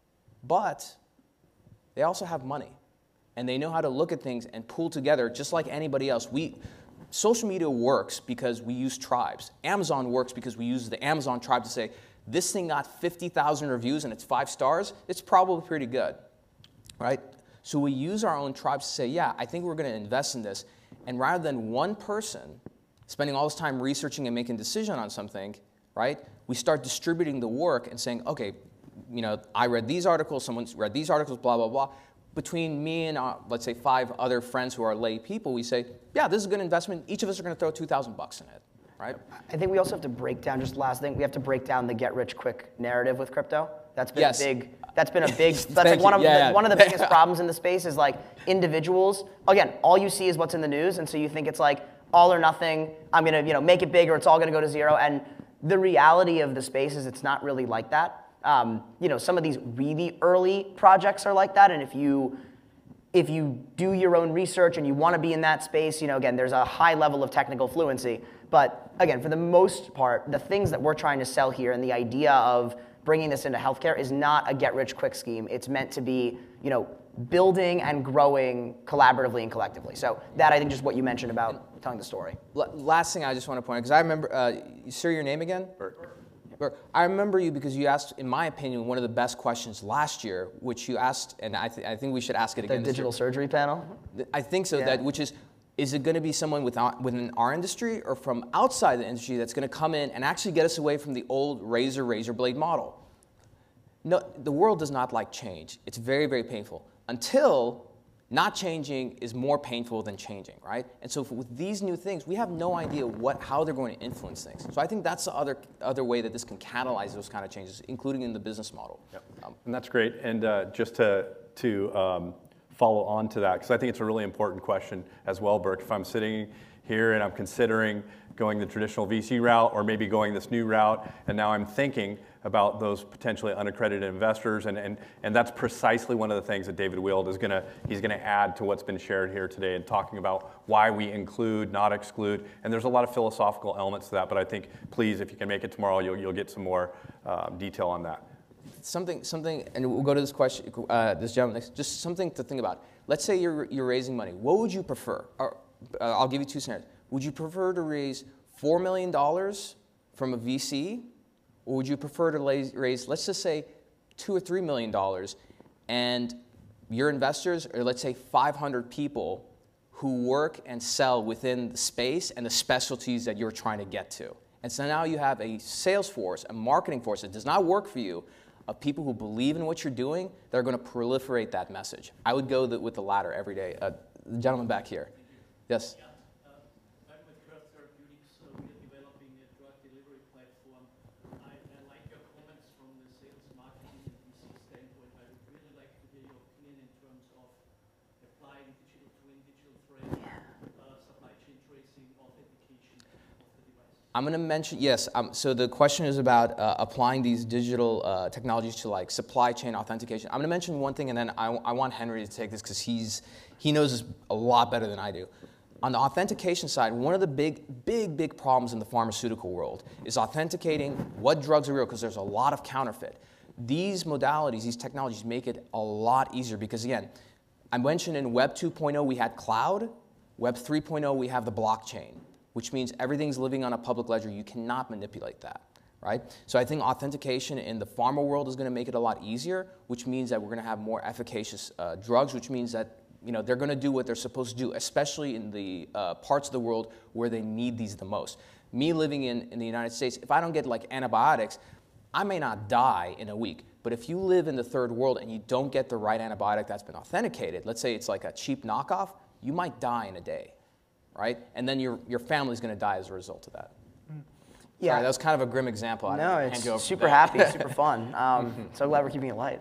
But they also have money. And they know how to look at things and pull together just like anybody else. We, social media works because we use tribes. Amazon works because we use the Amazon tribe to say, this thing got fifty thousand reviews and it's five stars, it's probably pretty good, right? So we use our own tribes to say, yeah, I think we're going to invest in this. And rather than one person spending all this time researching and making a decision on something, right, we start distributing the work and saying, okay, you know, I read these articles, someone's read these articles, blah, blah, blah. Between me and, uh, let's say, five other friends who are lay people, we say, yeah, this is a good investment. Each of us are going to throw two thousand bucks in it, right? I think we also have to break down, just last thing, we have to break down the get-rich-quick narrative with crypto. That's been yes. a big, that's been a big, that's like one of, yeah, the, yeah. one of the biggest problems in the space is like individuals, again, all you see is what's in the news, and so you think it's like all or nothing, I'm going to you know, make it big or it's all going to go to zero, and the reality of the space is it's not really like that. Um, you know, some of these really early projects are like that, and if you, if you do your own research and you want to be in that space, you know, again, there's a high level of technical fluency. But again, for the most part, the things that we're trying to sell here and the idea of bringing this into healthcare is not a get-rich-quick scheme. It's meant to be, you know, building and growing collaboratively and collectively. So that, I think, just what you mentioned about telling the story. Last thing I just want to point out, because I remember, uh, sir, your name again? Bert. I remember you because you asked, in my opinion, one of the best questions last year, which you asked, and I, th I think we should ask it again. The digital surgery panel? I think so, Yeah. that which is, Is it going to be someone without, within our industry or from outside the industry that's going to come in and actually get us away from the old razor, razor blade model? No, the world does not like change. It's very, very painful. Until not changing is more painful than changing, right? And so with these new things, we have no idea what, how they're going to influence things. So I think that's the other, other way that this can catalyze those kind of changes, including in the business model. Yep. Um, and that's great. And uh, just to, to um, follow on to that, because I think it's a really important question as well, Burke. If I'm sitting here and I'm considering going the traditional V C route or maybe going this new route, and now I'm thinking about those potentially unaccredited investors, and, and, and that's precisely one of the things that David Wild is gonna, he's gonna add to what's been shared here today and talking about why we include, not exclude, and there's a lot of philosophical elements to that, but I think, please, if you can make it tomorrow, you'll, you'll get some more uh, detail on that. Something, something, and we'll go to this question, uh, this gentleman next, just something to think about. Let's say you're, you're raising money. What would you prefer? Or, uh, I'll give you two scenarios. Would you prefer to raise four million dollars from a V C? Or would you prefer to raise, let's just say, two or three million dollars, and your investors are, let's say, five hundred people who work and sell within the space and the specialties that you're trying to get to? And so now you have a sales force, a marketing force that does not work for you, of people who believe in what you're doing, that are going to proliferate that message. I would go the, with the latter every day. Uh, the gentleman back here. Yes? Yeah, uh, I'm with Curve Therapeutics. Uh, we are developing a drug delivery platform. I, I like your comments from the sales, marketing, and V C standpoint. I would really like to hear your opinion in terms of applying digital twin, digital thread, uh, supply chain tracing, authentication of the device. I'm going to mention, yes, um, so the question is about uh, applying these digital uh, technologies to like supply chain authentication. I'm going to mention one thing, and then I, I want Henry to take this because he's, he knows this a lot better than I do. On the authentication side, one of the big, big, big problems in the pharmaceutical world is authenticating what drugs are real, because there's a lot of counterfeit. These modalities, these technologies make it a lot easier because, again, I mentioned in Web two point oh we had cloud, Web three point oh we have the blockchain, which means everything's living on a public ledger. You cannot manipulate that, right? So I think authentication in the pharma world is going to make it a lot easier, which means that we're going to have more efficacious uh, drugs, which means that you know, they're going to do what they're supposed to do, especially in the uh, parts of the world where they need these the most. Me living in, in the United States, if I don't get like antibiotics, I may not die in a week. But if you live in the third world and you don't get the right antibiotic that's been authenticated, let's say it's like a cheap knockoff, you might die in a day, right? And then your, your family's going to die as a result of that. Yeah, Sorry, that was kind of a grim example. I no, hand it's you over super back. happy, super fun. Um, so glad we're keeping it light.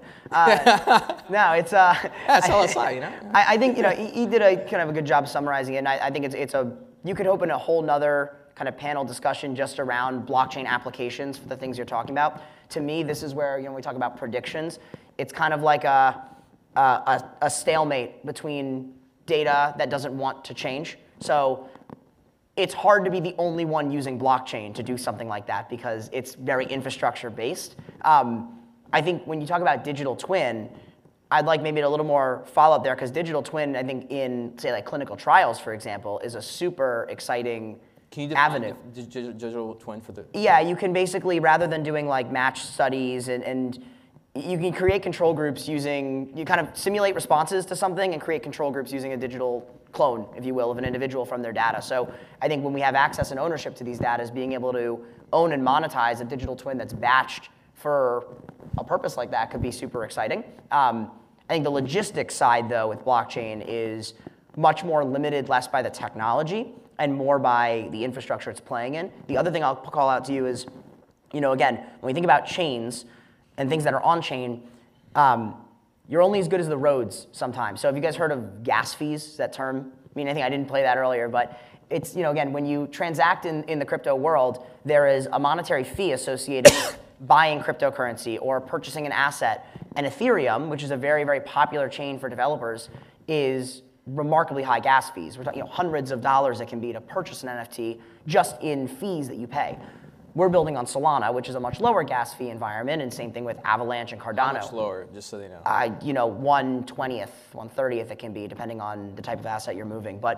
Uh, no, it's uh, That's all it's like, you know. I, I think you know he, he did a kind of a good job summarizing it, and I, I think it's it's a you could open a whole nother kind of panel discussion just around blockchain applications for the things you're talking about. To me, this is where you know when we talk about predictions, it's kind of like a a, a, a stalemate between data that doesn't want to change. So it's hard to be the only one using blockchain to do something like that because it's very infrastructure based. Um, I think when you talk about digital twin, I'd like maybe a little more follow up there because digital twin, I think in say like clinical trials, for example, is a super exciting Can you define avenue. the digital, digital twin for the? Yeah, you can basically, rather than doing like match studies and, and you can create control groups using, you kind of simulate responses to something and create control groups using a digital clone, if you will, of an individual from their data. So I think when we have access and ownership to these data, is being able to own and monetize a digital twin that's batched for a purpose like that could be super exciting. Um, I think the logistics side, though, with blockchain is much more limited, less by the technology and more by the infrastructure it's playing in. The other thing I'll call out to you is, you know, again, when we think about chains and things that are on chain, um, you're only as good as the roads sometimes. So have you guys heard of gas fees, that term? I mean, I think I didn't play that earlier, but it's, you know, again, when you transact in, in the crypto world, there is a monetary fee associated with buying cryptocurrency or purchasing an asset. And Ethereum, which is a very, very popular chain for developers, is remarkably high gas fees. We're talking, you know, hundreds of dollars it can be to purchase an N F T just in fees that you pay. We're building on Solana, which is a much lower gas fee environment, and same thing with Avalanche and Cardano. How much lower, just so they know? I, you know, one twentieth, one thirtieth it can be, depending on the type of asset you're moving. But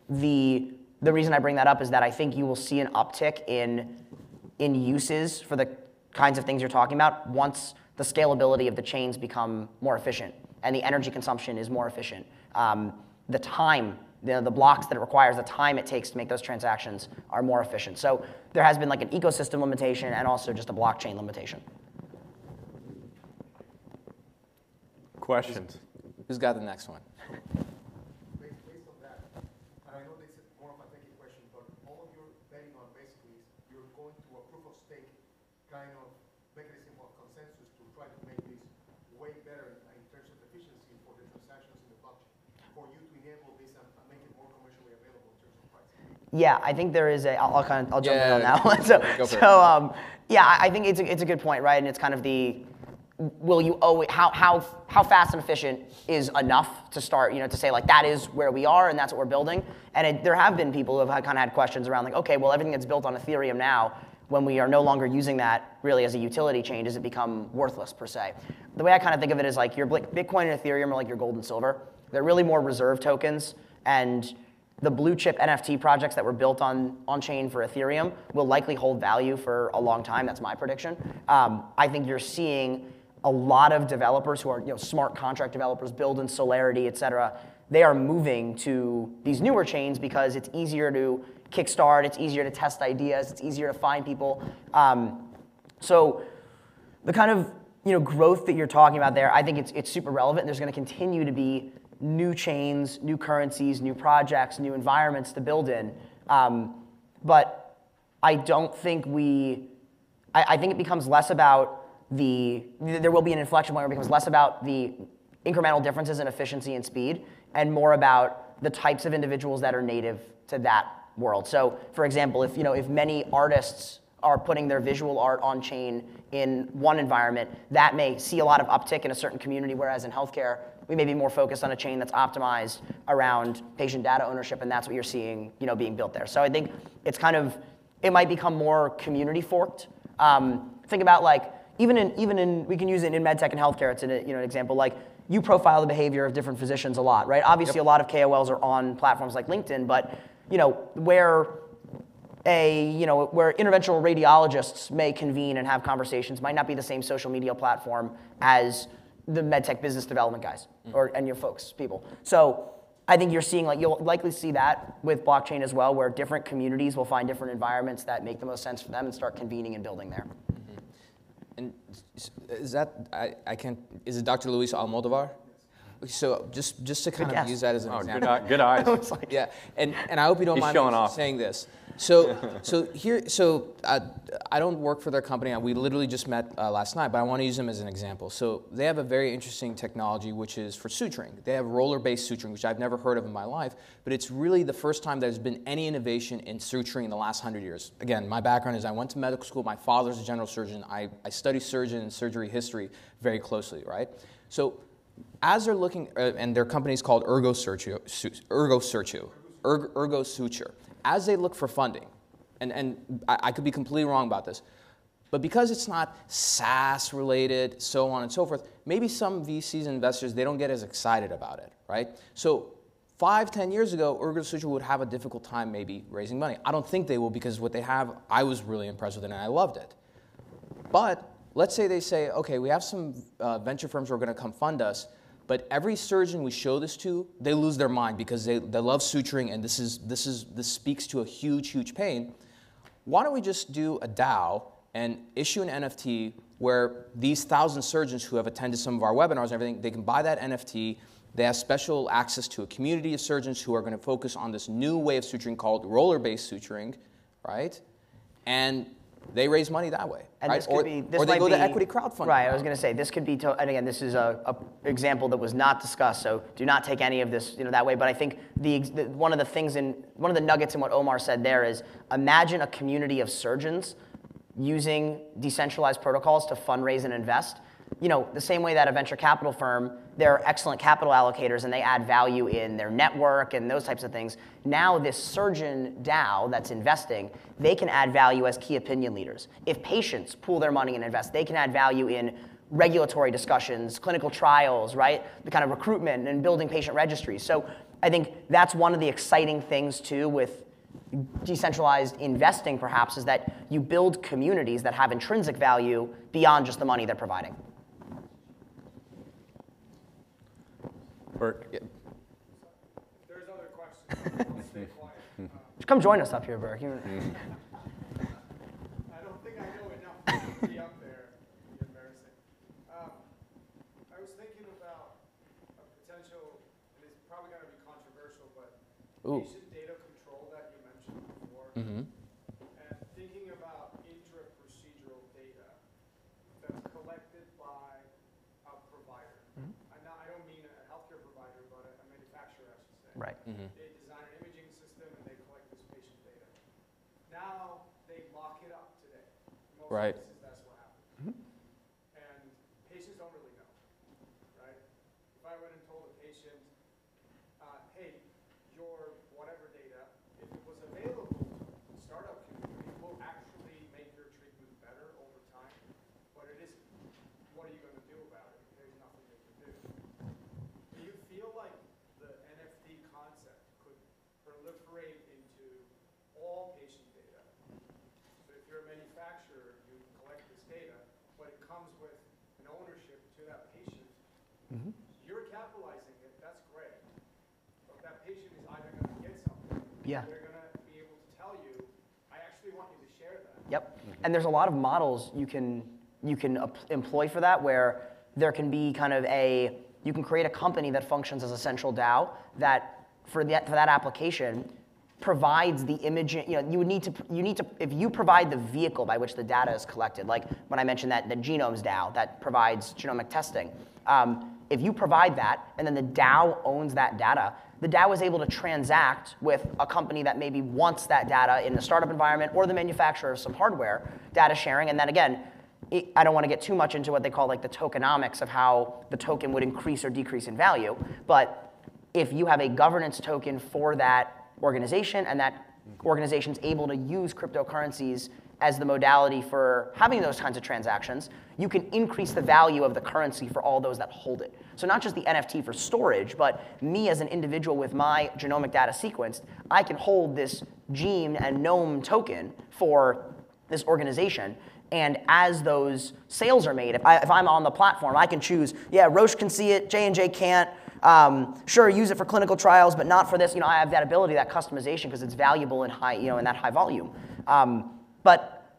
the the reason I bring that up is that I think you will see an uptick in in uses for the kinds of things you're talking about once the scalability of the chains become more efficient and the energy consumption is more efficient. Um, the time the, the blocks that it requires, the time it takes to make those transactions are more efficient. So there has been like an ecosystem limitation and also just a blockchain limitation. Questions? Who's got the next one? Based, based on that, and I know this is more of a technical question, but all you're betting on basically is you're going to a proof of stake kind of mechanism of consensus to try to make this way better in terms of efficiency for the transactions in the blockchain, for you to enable this and, and make it more commercially available in terms of pricing. Yeah, I think there is a. I'll, I'll kind of I'll jump Yeah, in on that one. So, go for so it. um, yeah, I I think it's a, it's a good point, right? And it's kind of the will you owe it, how how how fast and efficient is enough to start, you know, to say like that is where we are and that's what we're building. And it, there have been people who have kind of had questions around like, okay, well everything that's built on Ethereum now, when we are no longer using that really as a utility chain, does it become worthless per se? The way I kind of think of it is like your Bitcoin and Ethereum are like your gold and silver. They're really more reserve tokens, and the blue chip N F T projects that were built on, on chain for Ethereum will likely hold value for a long time. That's my prediction. Um, I think you're seeing a lot of developers who are, you know, smart contract developers, build in Solarity, et cetera. They are moving to these newer chains because it's easier to kickstart, it's easier to test ideas, it's easier to find people. Um, so the kind of, you know, growth that you're talking about there, I think it's it's super relevant. There's going to continue to be new chains, new currencies, new projects, new environments to build in. Um, but I don't think we, I, I think it becomes less about the, there will be an inflection point where it becomes less about the incremental differences in efficiency and speed and more about the types of individuals that are native to that world. So for example, if, you know, if many artists are putting their visual art on chain in one environment, that may see a lot of uptick in a certain community, whereas in healthcare, we may be more focused on a chain that's optimized around patient data ownership, and that's what you're seeing, you know, being built there. So I think it's kind of, it might become more community forked. Um, think about like, even in, even in, we can use it in medtech and healthcare, it's an, you know, an example, like you profile the behavior of different physicians a lot, right? Obviously yep. a lot of K O Ls are on platforms like LinkedIn, but you know, where a, you know, where interventional radiologists may convene and have conversations might not be the same social media platform as the medtech business development guys or and your folks, people. So I think you're seeing like, you'll likely see that with blockchain as well, where different communities will find different environments that make the most sense for them and start convening and building there. And is that, I, I can't, is it Doctor Luis Almodovar? So just just to kind Good of guess. use that as an Oh, example. good, eye- good eyes. Like, Yeah, and, and I hope you don't He's mind showing me off. saying this. So so here so uh, I don't work for their company. We literally just met uh, last night, but I want to use them as an example. So they have a very interesting technology, which is for suturing. They have roller-based suturing, which I've never heard of in my life, but it's really the first time there's been any innovation in suturing in the last hundred years. Again, my background is I went to medical school. My father's a general surgeon. I, I study surgeon and surgery history very closely, right? So as they're looking, uh, and their company is called Ergo Suture, Ergo Suture, Ergo, Ergo Suture. As they look for funding, and, and I, I could be completely wrong about this, but because it's not SaaS related, so on and so forth, maybe some V Cs and investors, they don't get as excited about it, right? So five, ten years ago, Ergo Suture would have a difficult time maybe raising money. I don't think they will, because what they have, I was really impressed with it and I loved it. But let's say they say, okay, we have some uh, venture firms who are gonna come fund us, but every surgeon we show this to, they lose their mind because they, they love suturing, and this is this is this speaks to a huge, huge pain. Why don't we just do a DAO and issue an N F T where these thousand surgeons who have attended some of our webinars and everything, they can buy that N F T. They have special access to a community of surgeons who are going to focus on this new way of suturing called roller-based suturing, right? And they raise money that way, and right? this could or, be, this or they might go be, to equity crowdfunding. Right, I was going to say, this could be, to, and again, this is a, a example that was not discussed, so do not take any of this, you know, that way. But I think the, the one of the things in, one of the nuggets in what Omar said there is, imagine a community of surgeons using decentralized protocols to fundraise and invest. You know, the same way that a venture capital firm, they're excellent capital allocators and they add value in their network and those types of things. Now this surgeon DAO that's investing, they can add value as key opinion leaders. If patients pool their money and invest, they can add value in regulatory discussions, clinical trials, right? The kind of recruitment and building patient registries. So I think that's one of the exciting things too with decentralized investing perhaps, is that you build communities that have intrinsic value beyond just the money they're providing. Bert. If there's other questions, Come join us up here, Burke. You- I don't think I know enough to be up there. It'd be embarrassing. Um, I was thinking about a potential, and it's probably going to be controversial, but Ooh. patient data control that you mentioned before, Mm-hmm. and thinking about intra-procedural data that's collected by a provider. I'm not, I don't mean a healthcare provider, but a, a manufacturer, I should say. Right. Mm-hmm. They design an imaging system and they collect this patient data. Now they lock it up today. In most Right. cases, that's what happens. And patients don't really know, right? If I went and told a patient, uh, hey, your whatever data, if it was available to the startup community, will actually make your treatment better over time, but it isn't. What are you going to do about it? There's nothing they can do. Do you feel like the N F T concept could proliferate into all patient data? So if you're a manufacturer, you collect this data, but it comes with an ownership to that patient. You're capitalizing it, that's great. But that patient is either going to get something, Yeah. they're going to be able to tell you, I actually want you to share that. Yep. And there's a lot of models you can you can ap- employ for that, where there can be kind of a you can create a company that functions as a central DAO that for that for that application provides the imaging. You know, you would need to you need to if you provide the vehicle by which the data is collected. Like when I mentioned that the Genomes DAO that provides genomic testing. Um, if you provide that, and then the DAO owns that data, the DAO is able to transact with a company that maybe wants that data in the startup environment or the manufacturer of some hardware, data sharing, and then again, it, I don't want to get too much into what they call like the tokenomics of how the token would increase or decrease in value, but if you have a governance token for that organization and that organization's able to use cryptocurrencies as the modality for having those kinds of transactions, you can increase the value of the currency for all those that hold it. So not just the N F T for storage, but me as an individual with my genomic data sequenced, I can hold this gene and gnome token for this organization. And as those sales are made, if, I, if I'm on the platform, I can choose, yeah, Roche can see it, J and J can't. Um, sure, use it for clinical trials, but not for this. You know, I have that ability, that customization, because it's valuable in high, you know, in that high volume. Um, But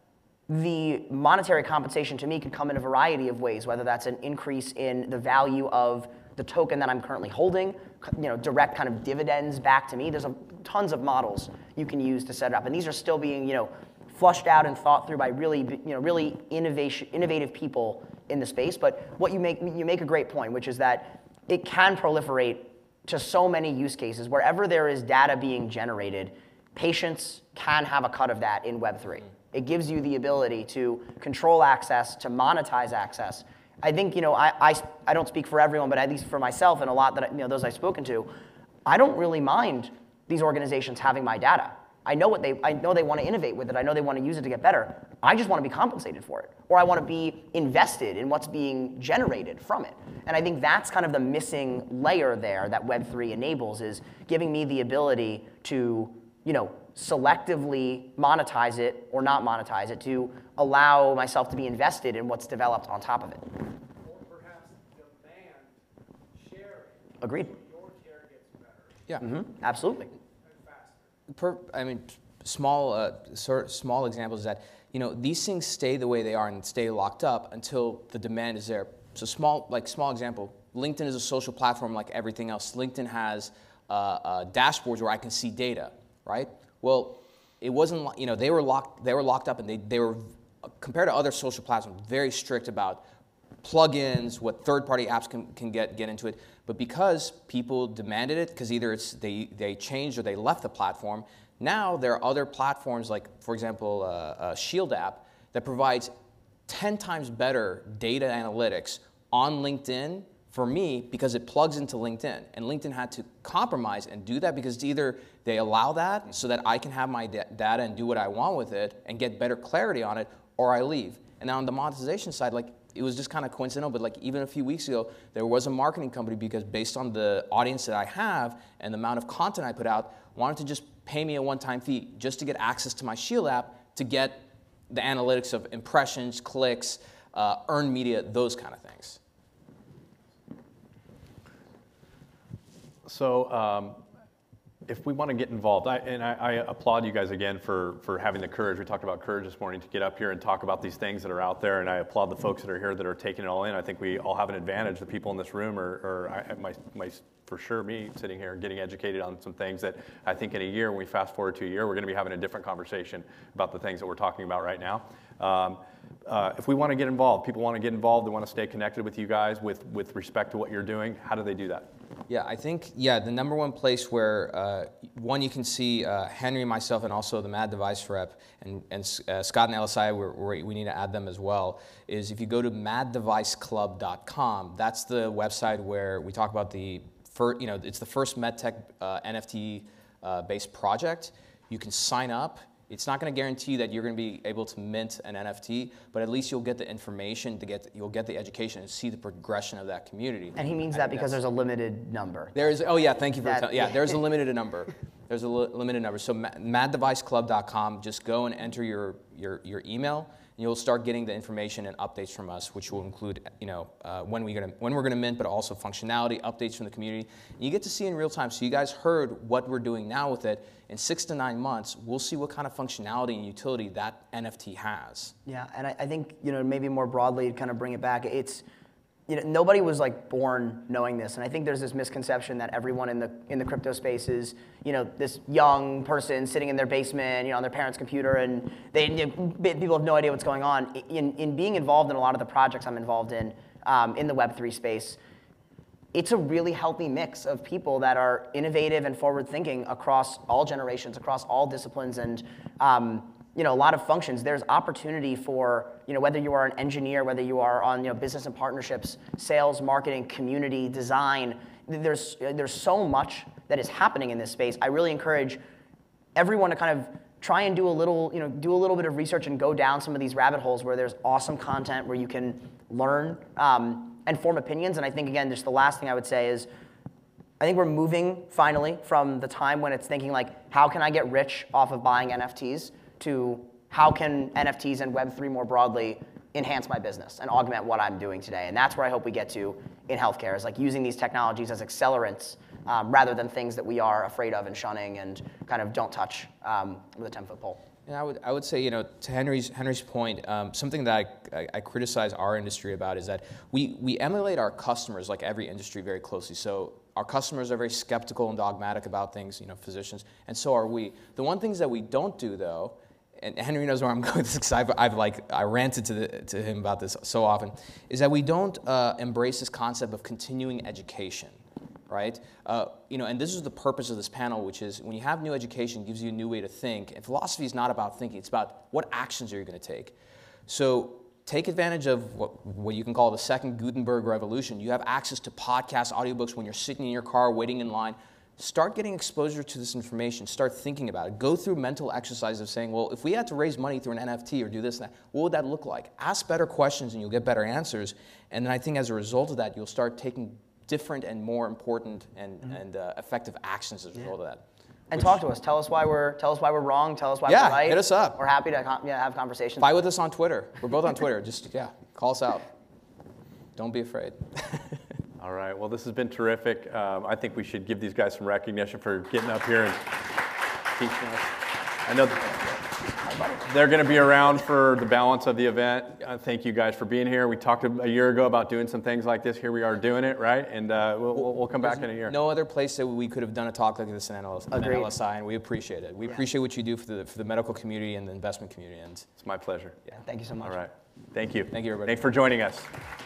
the monetary compensation to me could come in a variety of ways, whether that's an increase in the value of the token that I'm currently holding, you know, direct kind of dividends back to me. There's a, tons of models you can use to set it up, and these are still being, you know, flushed out and thought through by really, you know, really innovation, innovative people in the space. But what you make, you make a great point, which is that it can proliferate to so many use cases. Wherever there is data being generated, patients can have a cut of that in Web three. It gives you the ability to control access, to monetize access. I think, you know, I, I, I don't speak for everyone, but at least for myself and a lot that, you know, those I've spoken to, I don't really mind these organizations having my data. I know what they, I know they want to innovate with it. I know they want to use it to get better. I just want to be compensated for it. Or I want to be invested in what's being generated from it. And I think that's kind of the missing layer there that Web three enables, is giving me the ability to, you know, selectively monetize it or not monetize it, to allow myself to be invested in what's developed on top of it. Or perhaps demand sharing. Agreed. So your care gets better Yeah. Mm-hmm. Absolutely. and faster. Per, I mean, small, uh, sort small examples is that, you know, these things stay the way they are and stay locked up until the demand is there. So small, like small example, LinkedIn is a social platform like everything else. LinkedIn has uh, uh, dashboards where I can see data, right? Well, it wasn't, you know, they were locked, they were locked up, and they, they were, compared to other social platforms, very strict about plugins, what third-party apps can, can get, get into it. But because people demanded it, because either it's they, they changed or they left the platform, now there are other platforms like, for example, uh, uh, Shield app that provides ten times better data analytics on LinkedIn for me, because it plugs into LinkedIn. And LinkedIn had to compromise and do that, because either they allow that so that I can have my da- data and do what I want with it and get better clarity on it, or I leave. And now on the monetization side, like, it was just kind of coincidental, but like even a few weeks ago, there was a marketing company, because based on the audience that I have and the amount of content I put out, wanted to just pay me a one-time fee just to get access to my Shield app, to get the analytics of impressions, clicks, uh, earned media, those kind of things. So um, if we want to get involved, I, and I, I applaud you guys again for, for having the courage. We talked about courage this morning to get up here and talk about these things that are out there, and I applaud the folks that are here that are taking it all in. I think we all have an advantage. The people in this room are, are I, my, my, for sure, me sitting here getting educated on some things that I think in a year, when we fast forward to a year, we're going to be having a different conversation about the things that we're talking about right now. Um, uh, if we want to get involved, people want to get involved, they want to stay connected with you guys with, with respect to what you're doing, how do they do that? Yeah, I think, yeah, the number one place where, uh, one, you can see uh, Henry, myself, and also the Mad Device rep, and, and uh, Scott and L S I, we're, we're, we need to add them as well, is if you go to mad device club dot com, that's the website where we talk about the, fir you know, it's the first MedTech uh, N F T-based uh, project. You can sign up. It's not going to guarantee that you're going to be able to mint an N F T, but at least you'll get the information to get, you'll get the education and see the progression of that community. And he means that because there's a limited number. There is, oh yeah, thank you for That- telling, yeah, there's a limited number. There's a li limited number. So mad device club dot com, just go and enter your, your, your email, and you'll start getting the information and updates from us, which will include, you know, uh, when, we gonna, when we're going to mint, but also functionality, updates from the community. And you get to see in real time. So you guys heard what we're doing now with it. In six to nine months, we'll see what kind of functionality and utility that N F T has. Yeah, and I, I think, you know, maybe more broadly, to kind of bring it back, it's, you know, nobody was like born knowing this, and I think there's this misconception that everyone in the in the crypto space is, you know, this young person sitting in their basement, you know, on their parents' computer, and they, you know, people have no idea what's going on. In in being involved in a lot of the projects I'm involved in, um, in the Web three space, it's a really healthy mix of people that are innovative and forward-thinking across all generations, across all disciplines, and um, you know, a lot of functions. There's opportunity for, you know, whether you are an engineer, whether you are on, you know, business and partnerships, sales, marketing, community, design. There's there's so much that is happening in this space. I really encourage everyone to kind of try and do a little, you know, do a little bit of research and go down some of these rabbit holes where there's awesome content where you can learn um, and form opinions. And I think, again, just the last thing I would say is, I think we're moving finally from the time when it's thinking like, how can I get rich off of buying N F Ts, to how can N F Ts and Web three more broadly enhance my business and augment what I'm doing today. And that's where I hope we get to in healthcare, is like using these technologies as accelerants um, rather than things that we are afraid of and shunning and kind of don't touch um, with a ten-foot pole. And I would, I would say, you know, to Henry's, Henry's point, um, something that I, I, I criticize our industry about is that we, we emulate our customers, like every industry, very closely. So our customers are very skeptical and dogmatic about things, you know, physicians, and so are we. The one things that we don't do, though, and Henry knows where I'm going with this, because I've, I've like, I ranted to, the, to him about this so often, is that we don't uh, embrace this concept of continuing education, right? Uh, you know, and this is the purpose of this panel, which is when you have new education, it gives you a new way to think. And philosophy is not about thinking, it's about what actions are you going to take. So take advantage of what, what you can call the second Gutenberg revolution. You have access to podcasts, audiobooks when you're sitting in your car, waiting in line. Start getting exposure to this information. Start thinking about it. Go through mental exercises of saying, well, if we had to raise money through an N F T or do this and that, what would that look like? Ask better questions and you'll get better answers. And then I think as a result of that, you'll start taking different and more important and, mm-hmm. and uh, effective actions as a result yeah. of that. And Which, talk to us. Tell us why we're tell us why we're wrong. Tell us why yeah, we're right. hit us up. We're happy to yeah, have conversations. Fight with us on Twitter. We're both on Twitter. Just yeah, call us out. Don't be afraid. All right, well, this has been terrific. Um, I think we should give these guys some recognition for getting up here and teaching us. I know they're going to be around for the balance of the event. Uh, thank you guys for being here. We talked a year ago about doing some things like this. Here we are doing it, right? And uh, we'll, we'll, we'll come back in a year. No other place that we could have done a talk like this in N L S I, and we appreciate it. We yeah. appreciate what you do for the, for the medical community and the investment community. And it's my pleasure. Yeah, thank you so much. All right, thank you. Thank you, everybody. Thanks for joining us.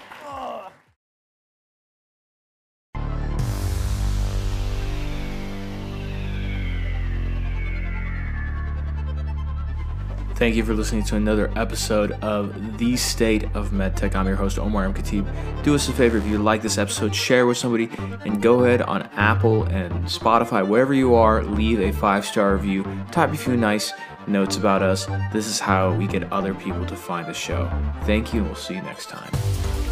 Thank you for listening to another episode of The State of MedTech. I'm your host, Omar M. Khatib. Do us a favor, if you like this episode, share with somebody, and go ahead on Apple and Spotify, wherever you are, leave a five-star review, type a few nice notes about us. This is how we get other people to find the show. Thank you, and we'll see you next time.